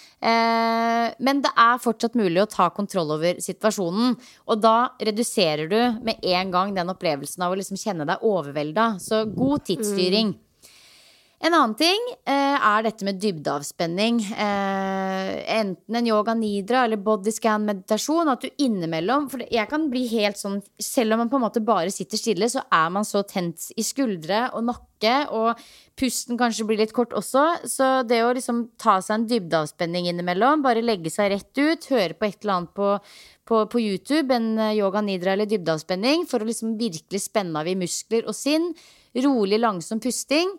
Eh, men det er fortsatt mulig å ta kontroll over situasjonen, og da reduserer du med en gang den opplevelsen av å liksom kjenne deg overveldet. Så god tidsstyring. Mm. En annen ting eh, er dette med dybdeavspenning. Eh, enten en yoga nidra eller bodyscan meditasjon. At du innimellom, for jeg kan bli helt sånn, selv om man på en måte bare sitter stille, så er man så tent i skuldre og nakke, og pusten kanskje blir litt kort også. Så det å liksom ta seg en dybdeavspenning innimellom, bare legge seg rett ut, høre på et eller annet på, på, på YouTube, en yoga nidra eller dybdeavspenning, for å liksom virkelig spenne av i muskler og sinn. Rolig, langsom pusting.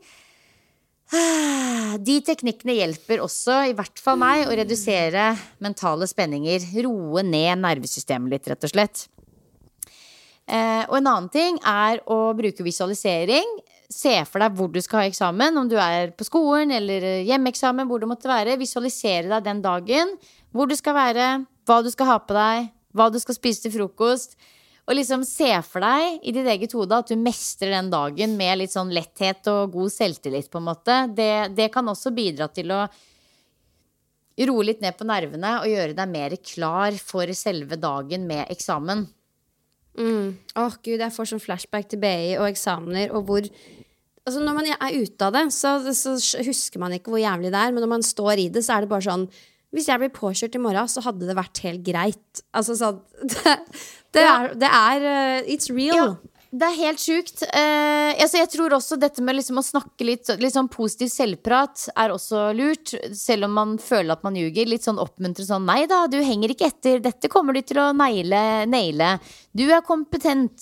De teknikkene hjelper også, i hvert fall meg, å redusere mentale spenninger. Roe ned nervesystemet litt, rett og slett. eh, Og en annen ting er å bruke visualisering. Se for deg hvor du skal ha eksamen, om du er på skolen eller hjemmeeksamen, hvor det måtte være. Visualisere deg den dagen, hvor du skal være, hva du skal ha på deg, hva du skal spise til frokost. Og liksom se for deg i ditt eget hode at du mestrer den dagen med litt sånn letthet og god selvtillit, på en måte. Det, det kan også bidra til å roe litt ned på nervene og gjøre deg mer klar for selve dagen med eksamen. Mm. Åh Gud, jeg får sånn flashback til B I og eksamener, og hvor altså når man er ute av det, så, så husker man ikke hvor jævlig det er. Men når man står i det, så er det bare sånn, hvis jeg blir påkjørt i morgen, så hadde det vært helt greit. Altså sånn det, det, er, det er uh, it's real. Ja, det er helt sykt. uh, altså Jeg tror også dette med liksom å snakke litt, litt sånn positiv selvprat er også lurt. Selv om man føler at man ljuger. Litt sånn oppmuntre sånn, nei da, du henger ikke etter. Dette kommer du til å naile, naile. Du er kompetent.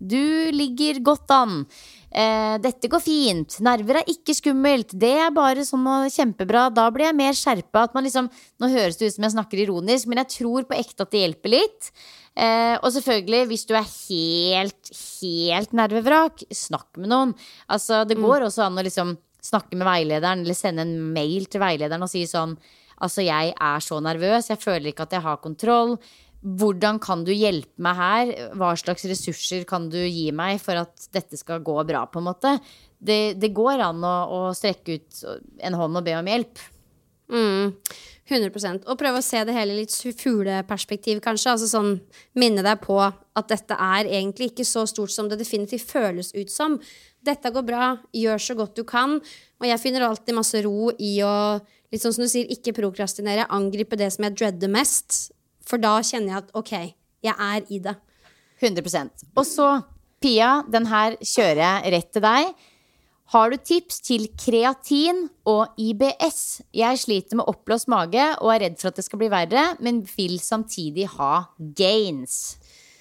Du ligger godt an. Eh, dette går fint. Nerver er ikke skummelt. Det er bare sånn og kjempebra. Da blir jeg mer skjerpet. At man liksom, nå høres det ut som jeg snakker ironisk, men jeg tror på ekte at det hjelper litt. Eh, og selvfølgelig, hvis du er helt, helt nervevrak, snakk med noen. Altså, det går mm. også an å liksom snakke med veilederen, eller sende en mail til veilederen og si sånn, altså jeg er så nervøs, jeg føler ikke at jeg har kontroll. Hvordan kan du hjelpe meg her? Hva slags ressurser kan du gi meg for at dette skal gå bra på en måte? Det, det går an å, å strekke ut en hånd og be om hjelp. Mm, hundre prosent. Og prøve å se det hele litt fugleperspektiv kanskje. Altså sånn, minne deg på at dette er egentlig ikke så stort som det definitivt føles ut som. Dette går bra, gjør så godt du kan. Og jeg finner alltid masse ro i å, litt sånn som du sier, ikke prokrastinere, angripe det som jeg dreader mest. For da kjenner jeg at, ok, jeg er i det. hundre prosent. Og så, Pia, den her kjører jeg rett til deg. Har du tips til kreatin og I B S? Jeg sliter med oppblåst mage og er redd for at det skal bli verre, men vil samtidig ha gains.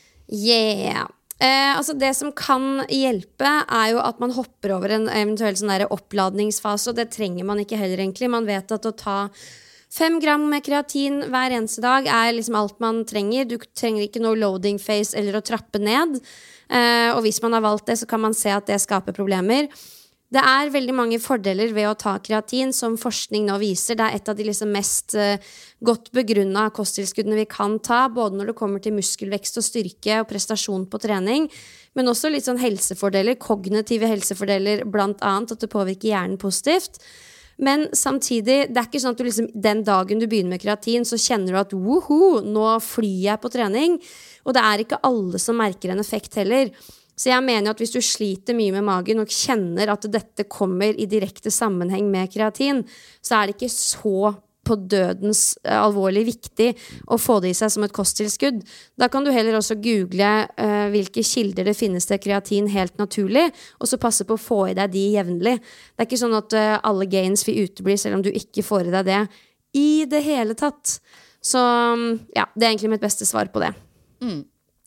Yeah. Eh, altså det som kan hjelpe er jo at man hopper over en eventuell sånn der oppladningsfase, og det trenger man ikke heller egentlig. Man vet at å ta Fem gram med kreatin hver eneste dag er liksom alt man trenger. Du trenger ikke noe loading phase eller å trappe ned. Eh, og hvis man har valgt det, så kan man se at det skaper problemer. Det er veldig mange fordeler ved å ta kreatin, som forskning nå viser. Det er et av de liksom mest eh, godt begrunnet kosttilskuddene vi kan ta, både når det kommer til muskelvekst og styrke og prestasjon på trening, men også litt sånn helsefordeler, kognitive helsefordeler, blant annet at det påvirker hjernen positivt. Men samtidig, det er ikke sånn at du liksom, den dagen du begynner med kreatin, så kjenner du at woho, nå flyr jeg på trening. Og det er ikke alle som merker en effekt heller. Så jeg mener at hvis du sliter mye med magen og kjenner at dette kommer i direkte sammenheng med kreatin, så er det ikke så på dødens uh, alvorlig viktig å få det i seg som et kosttilskudd. Da kan du heller også google uh, hvilke kilder det finnes til kreatin helt naturlig, og så passe på å få i deg de jevnlig. Det er ikke sånn at uh, alle gains vil utebli selv om du ikke får i deg det i det hele tatt. Så ja, det er egentlig mitt beste svar på det. Mm.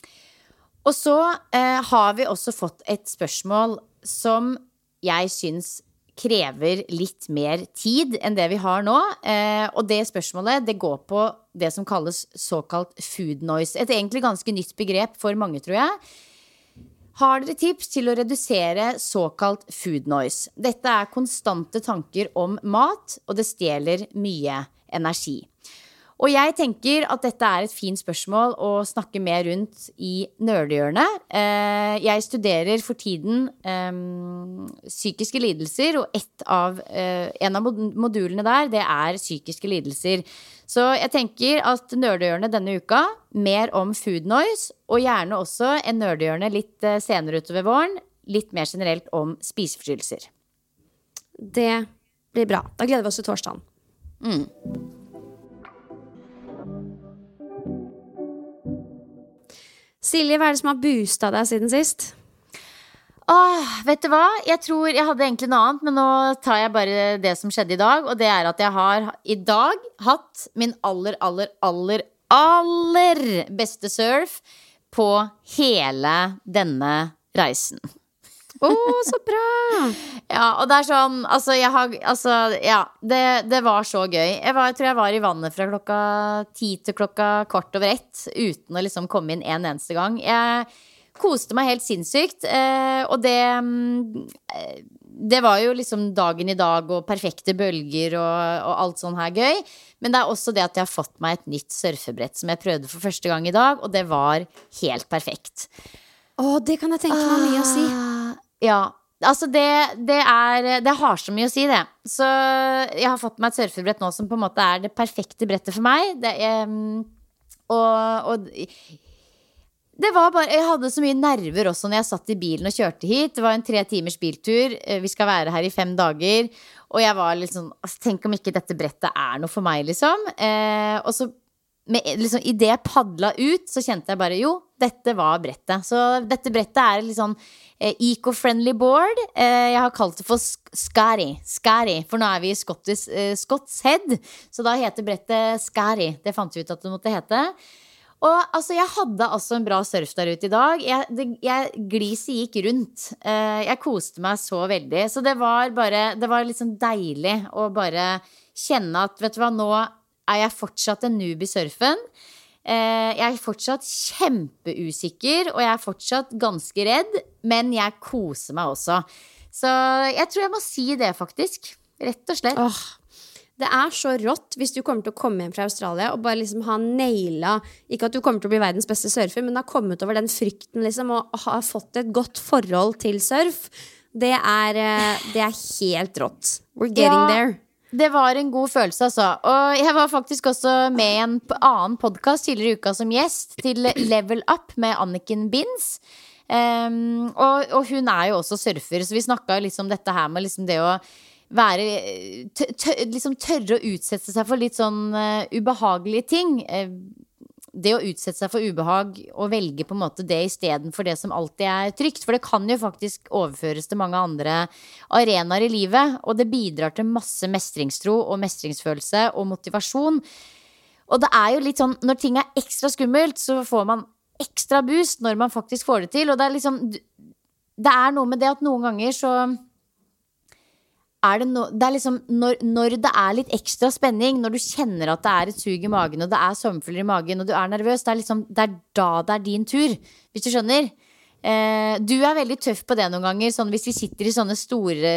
Og så uh, har vi også fått et spørsmål som jeg synes krever litt mer tid enn det vi har nå, eh, og det spørsmålet det går på det som kalles såkalt food noise, et egentlig ganske nytt begrep for mange, tror jeg. Har dere tips til å redusere såkalt food noise? Dette er konstante tanker om mat, og det stjeler mye energi. Og jeg tenker at dette er et fint spørsmål å snakke mer rundt i nerdehjørnet. Jeg studerer for tiden um, psykiske lidelser, og et av, uh, en av modulene der, det er psykiske lidelser. Så jeg tenker at nerdehjørnet denne uka, mer om food noise, og gjerne også en nerdehjørne litt senere utover våren, litt mer generelt om spiseforstyrrelser. Det blir bra. Da gleder vi oss til torsdagen. Mm. Silje, hva er det som har boostet deg siden sist? Åh, vet du hva? Jeg tror jeg hadde egentlig noe annet, men nå tar jeg bare det som skjedde i dag, og det er at jeg har i dag hatt min aller, aller, aller, aller beste surf på hele denne reisen. Å, oh, så bra! Ja, og det er sånn, altså, jeg har, altså, ja, det, det var så gøy. Jeg, var, jeg tror jeg var i vannet fra klokka ti til klokka kvart over ett, uten å liksom komme inn en eneste gang. Jeg koste meg helt sinnssykt, eh, og det, det var jo liksom dagen i dag, og perfekte bølger, og, og alt sånn her gøy. Men det er også det at jeg har fått meg et nytt surfebrett, som jeg prøvde for første gang i dag, og det var helt perfekt. Å, det kan jeg tenke meg mye å si. Ja, altså det, det er Det har så mye å si, det. Så jeg har fått meg et surfebrett nå som på en måte er det perfekte brettet for meg. Det er, og, og det var bare Jeg hadde så mye nerver også når jeg satt i bilen og kjørte hit. Det var en tre timers biltur. Vi skal være her i fem dager. Og jeg var litt sånn altså, tenk om ikke dette brettet er noe for meg, liksom. Eh, og så med, liksom, i det jeg padlet ut, så kjente jeg bare jo, dette var brettet. Så dette brettet er litt sånn eh, eco-friendly board. eh, Jeg har kalt det for Scary Scary, for nå er vi i Scottis, eh, Scots Head. Så da heter brettet Scary. Det fant vi ut at det måtte hete. Og altså, jeg hadde altså en bra surf der ute i dag. Jeg, det, jeg gliset gikk rundt. Uh, jeg koste meg så veldig. Så det var bare, det var litt sånn deilig å bare kjenne at, vet du hva, nå er jeg fortsatt en noob i surfen. Uh, jeg er fortsatt kjempeusikker, og jeg er fortsatt ganske redd, men jeg koser meg også. Så jeg tror jeg må si det faktisk, rett og slett. Åh, det er så rått hvis du kommer til å komme hjem fra Australia og bare liksom ha naila, ikke at du kommer til å bli verdens beste surfer, men ha kommet over den frykten liksom, og ha fått et godt forhold til surf. Det er, det er helt rått. We're getting ja. there. Det var en god følelse, altså. Og jeg var faktisk også med i en annen podcast tidligere i uka som gjest til Level Up med Anniken Binds. Um, og, og hun er jo også surfer, så vi snakket litt om dette her med liksom det å være tø, tø, liksom tørre å utsette seg for litt sånn uh, ubehagelige ting. Uh, det å utsette seg for ubehag og velge på en måte det i stedet for det som alltid er trygt. For det kan jo faktisk overføres til mange andre arenaer i livet, og det bidrar til masse mestringstro og mestringsfølelse og motivasjon. Og det er jo litt sånn, når ting er ekstra skummelt, så får man ekstra boost når man faktisk får det til. Og det er liksom, det er noe med det at noen ganger så er det, no, det er liksom når, når det er litt ekstra spenning, når du kjenner at det er et sug i magen, og det er sommerfugler i magen, og du er nervøs, det er, liksom, det er da det er din tur, hvis du skjønner. Eh, du er veldig tøff på det noen ganger, sånn hvis vi sitter i sånne store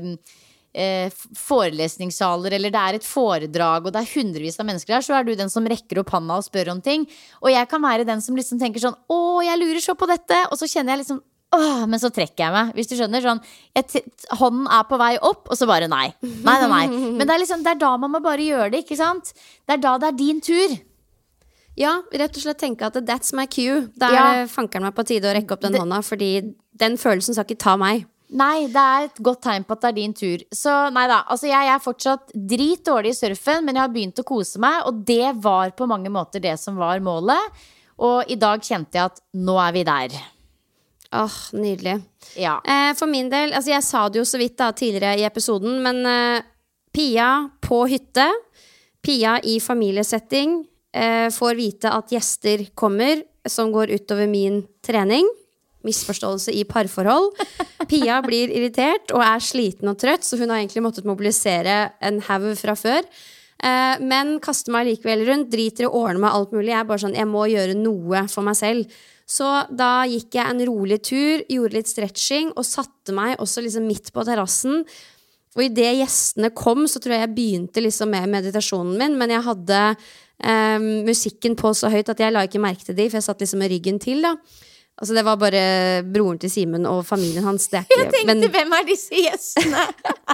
eh, forelesningssaler, eller det er et foredrag, og det er hundrevis av mennesker der, så er du den som rekker opp handa og spør om ting. Og jeg kan være den som liksom tenker sånn, å, jeg lurer så på dette, og så kjenner jeg liksom, åh, men så trekker jeg meg, hvis du skjønner sånn, jeg t- hånden er på vei opp, og så bare nei, nei, nei, nei. Men det er liksom, det er da man må bare gjøre det, ikke sant? Det er da det er din tur. Ja, rett og slett tenke at that's my cue. Da er Ja. det fankeren meg på tide å rekke opp den Det- hånda, fordi den følelsen skal ikke ta meg. Nei, det er et godt tegn på at det er din tur. Så nei da, altså jeg er fortsatt drit dårlig i surfen, men jeg har begynt å kose meg, og det var på mange måter det som var målet. Og i dag kjente jeg at nå er vi der. Åh, nydelig. Ja. Eh, for min del, altså jeg sa det jo så vidt da tidligere i episoden, men eh, Pia på hytte, Pia i familiesetting, eh, får vite at gjester kommer som går utover min trening. Misforståelse i parforhold. Pia blir irritert og er sliten og trøtt, så hun har egentlig måttet mobilisere en haug fra før. Eh, men kaster meg likevel rundt, driter i å ordne meg alt mulig. Jeg er bare sånn, jeg må gjøre noe for meg selv. Så da gikk jeg en rolig tur, gjorde litt stretching og satte meg også liksom midt på terrassen. Og i det gjestene kom, så tror jeg jeg begynte liksom med meditasjonen min, men jeg hadde eh, musikken på så høyt at jeg la ikke merke til det, for jeg satt liksom med ryggen til da. Altså det var bare broren til Simen og familien hans. Det er ikke, Jeg tenkte, men, hvem er disse gjestene?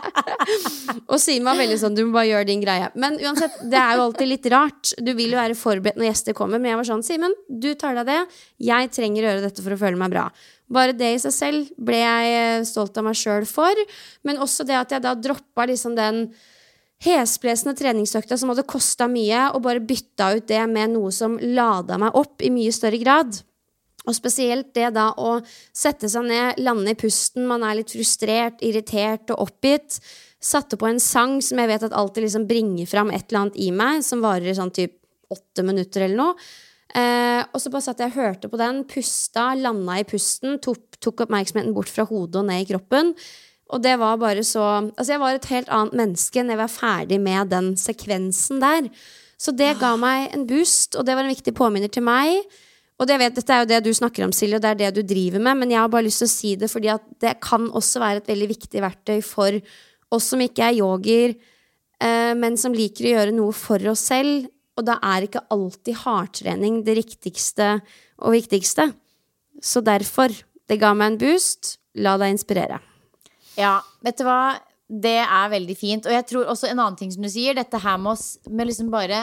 og Simen var veldig sånn, du må bare gjøre din greie. Men uansett, det er jo alltid litt rart. Du vil jo være forberedt når gjester kommer, men jeg var sånn, Simen, du tar deg det. Jeg trenger å gjøre dette for å føle meg bra. Bare det i seg selv ble jeg stolt av meg selv for. Men også det at jeg da droppet liksom den hesblesende treningsøkta som hadde kostet mye, og bare bytta ut det med noe som ladet meg opp i mye større grad. Og spesielt det da å sette seg ned, lande i pusten, man er litt frustrert, irritert og oppgitt. Satte på en sang som jeg vet at alltid liksom bringer fram et eller annet i meg, som varer i sånn typ åtte minutter eller noe. Eh, og så bare satt jeg og hørte på den, pusta, landa i pusten, tok, tok oppmerksomheten bort fra hodet og ned i kroppen. Og det var bare så, altså jeg var et helt annet menneske når jeg var ferdig med den sekvensen der. Så det ga meg en boost, og det var en viktig påminner til meg. Og det, vet, dette er jo det du snakker om, Silje, og det er det du driver med, men jeg har bare lyst til å si det, fordi at det kan også være et veldig viktig verktøy for oss som ikke er yoger, eh, men som liker å gjøre noe for oss selv, og da er ikke alltid hardtrening det riktigste og viktigste. Så derfor, det ga meg en boost, la deg inspirere. Ja, vet du hva? Det er veldig fint, og jeg tror også en annen ting som du sier, dette her med, oss, med liksom bare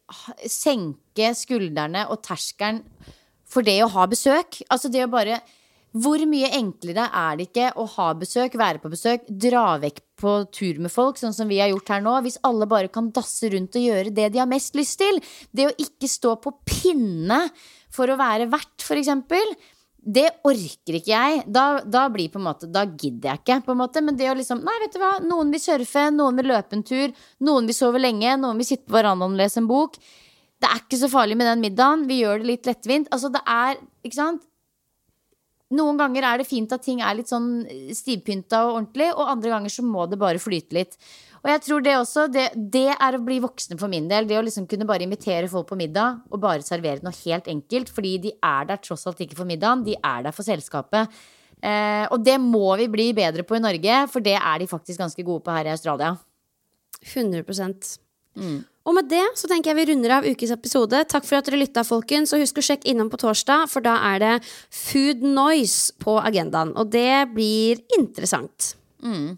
senke skuldrene og terskelen for det å ha besøk. Altså det å bare, hvor mye enklere er det ikke å ha besøk, være på besøk, dra vekk på tur med folk, sånn som vi har gjort her nå, hvis alle bare kan dasse rundt og gjøre det de har mest lyst til. Det å ikke stå på pinne for å være vert, for eksempel, det orker ikke jeg. Da, da blir på en måte, da gidder jeg ikke på en måte, men det å liksom, nei, vet du hva, noen vil surfe, noen vil løpe en tur, noen vil sove lenge, noen vil sitte på verandaen og lese en bok. det er ikke så farlig med den middagen, vi gjør det litt lettvint. Altså det er, ikke sant? Noen ganger er det fint at ting er litt sånn stivpynta og ordentlig, og andre ganger så må det bare flyte litt. Og jeg tror det også, det, det er å bli voksne for min del, det å liksom kunne bare invitere folk på middag og bare servere noe helt enkelt, fordi de er der tross alt ikke for middagen, de er der for selskapet. Eh, og det må vi bli bedre på i Norge, for det er de faktisk ganske gode på her i Australia. hundre prosent. Mm. Og med det så tenker jeg vi runder av ukes episode. Takk for at dere lyttet, folkens. Og husk å sjekke innom på torsdag, for da er det Food Noise på agendaen. Og det blir interessant. Mm.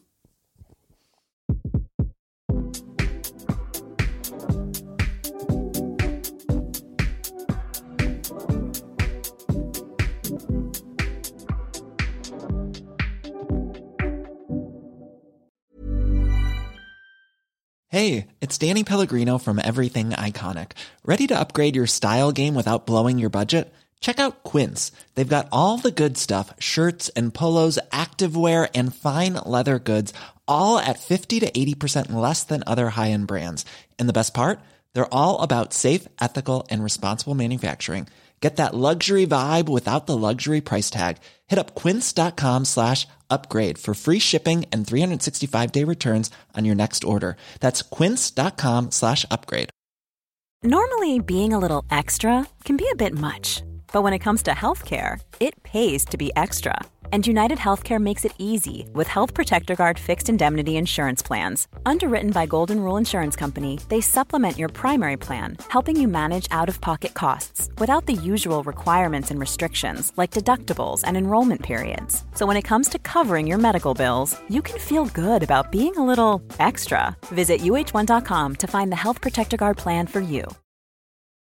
Hey, it's Danny Pellegrino from Everything Iconic. Ready to upgrade your style game without blowing your budget? Check out Quince. They've got all the good stuff, shirts and polos, activewear, and fine leather goods, all at fifty to eighty percent less than other high-end brands. And the best part? They're all about safe, ethical, and responsible manufacturing. Get that luxury vibe without the luxury price tag. Hit up quince.com slash upgrade for free shipping and three sixty-five day returns on your next order. That's quince.com slash upgrade. Normally, being a little extra can be a bit much. But when it comes to healthcare, it pays to be extra. And United Healthcare makes it easy with Health Protector Guard fixed indemnity insurance plans. Underwritten by Golden Rule Insurance Company, they supplement your primary plan, helping you manage out-of-pocket costs without the usual requirements and restrictions like deductibles and enrollment periods. So when it comes to covering your medical bills, you can feel good about being a little extra. Visit U H one dot com to find the Health Protector Guard plan for you.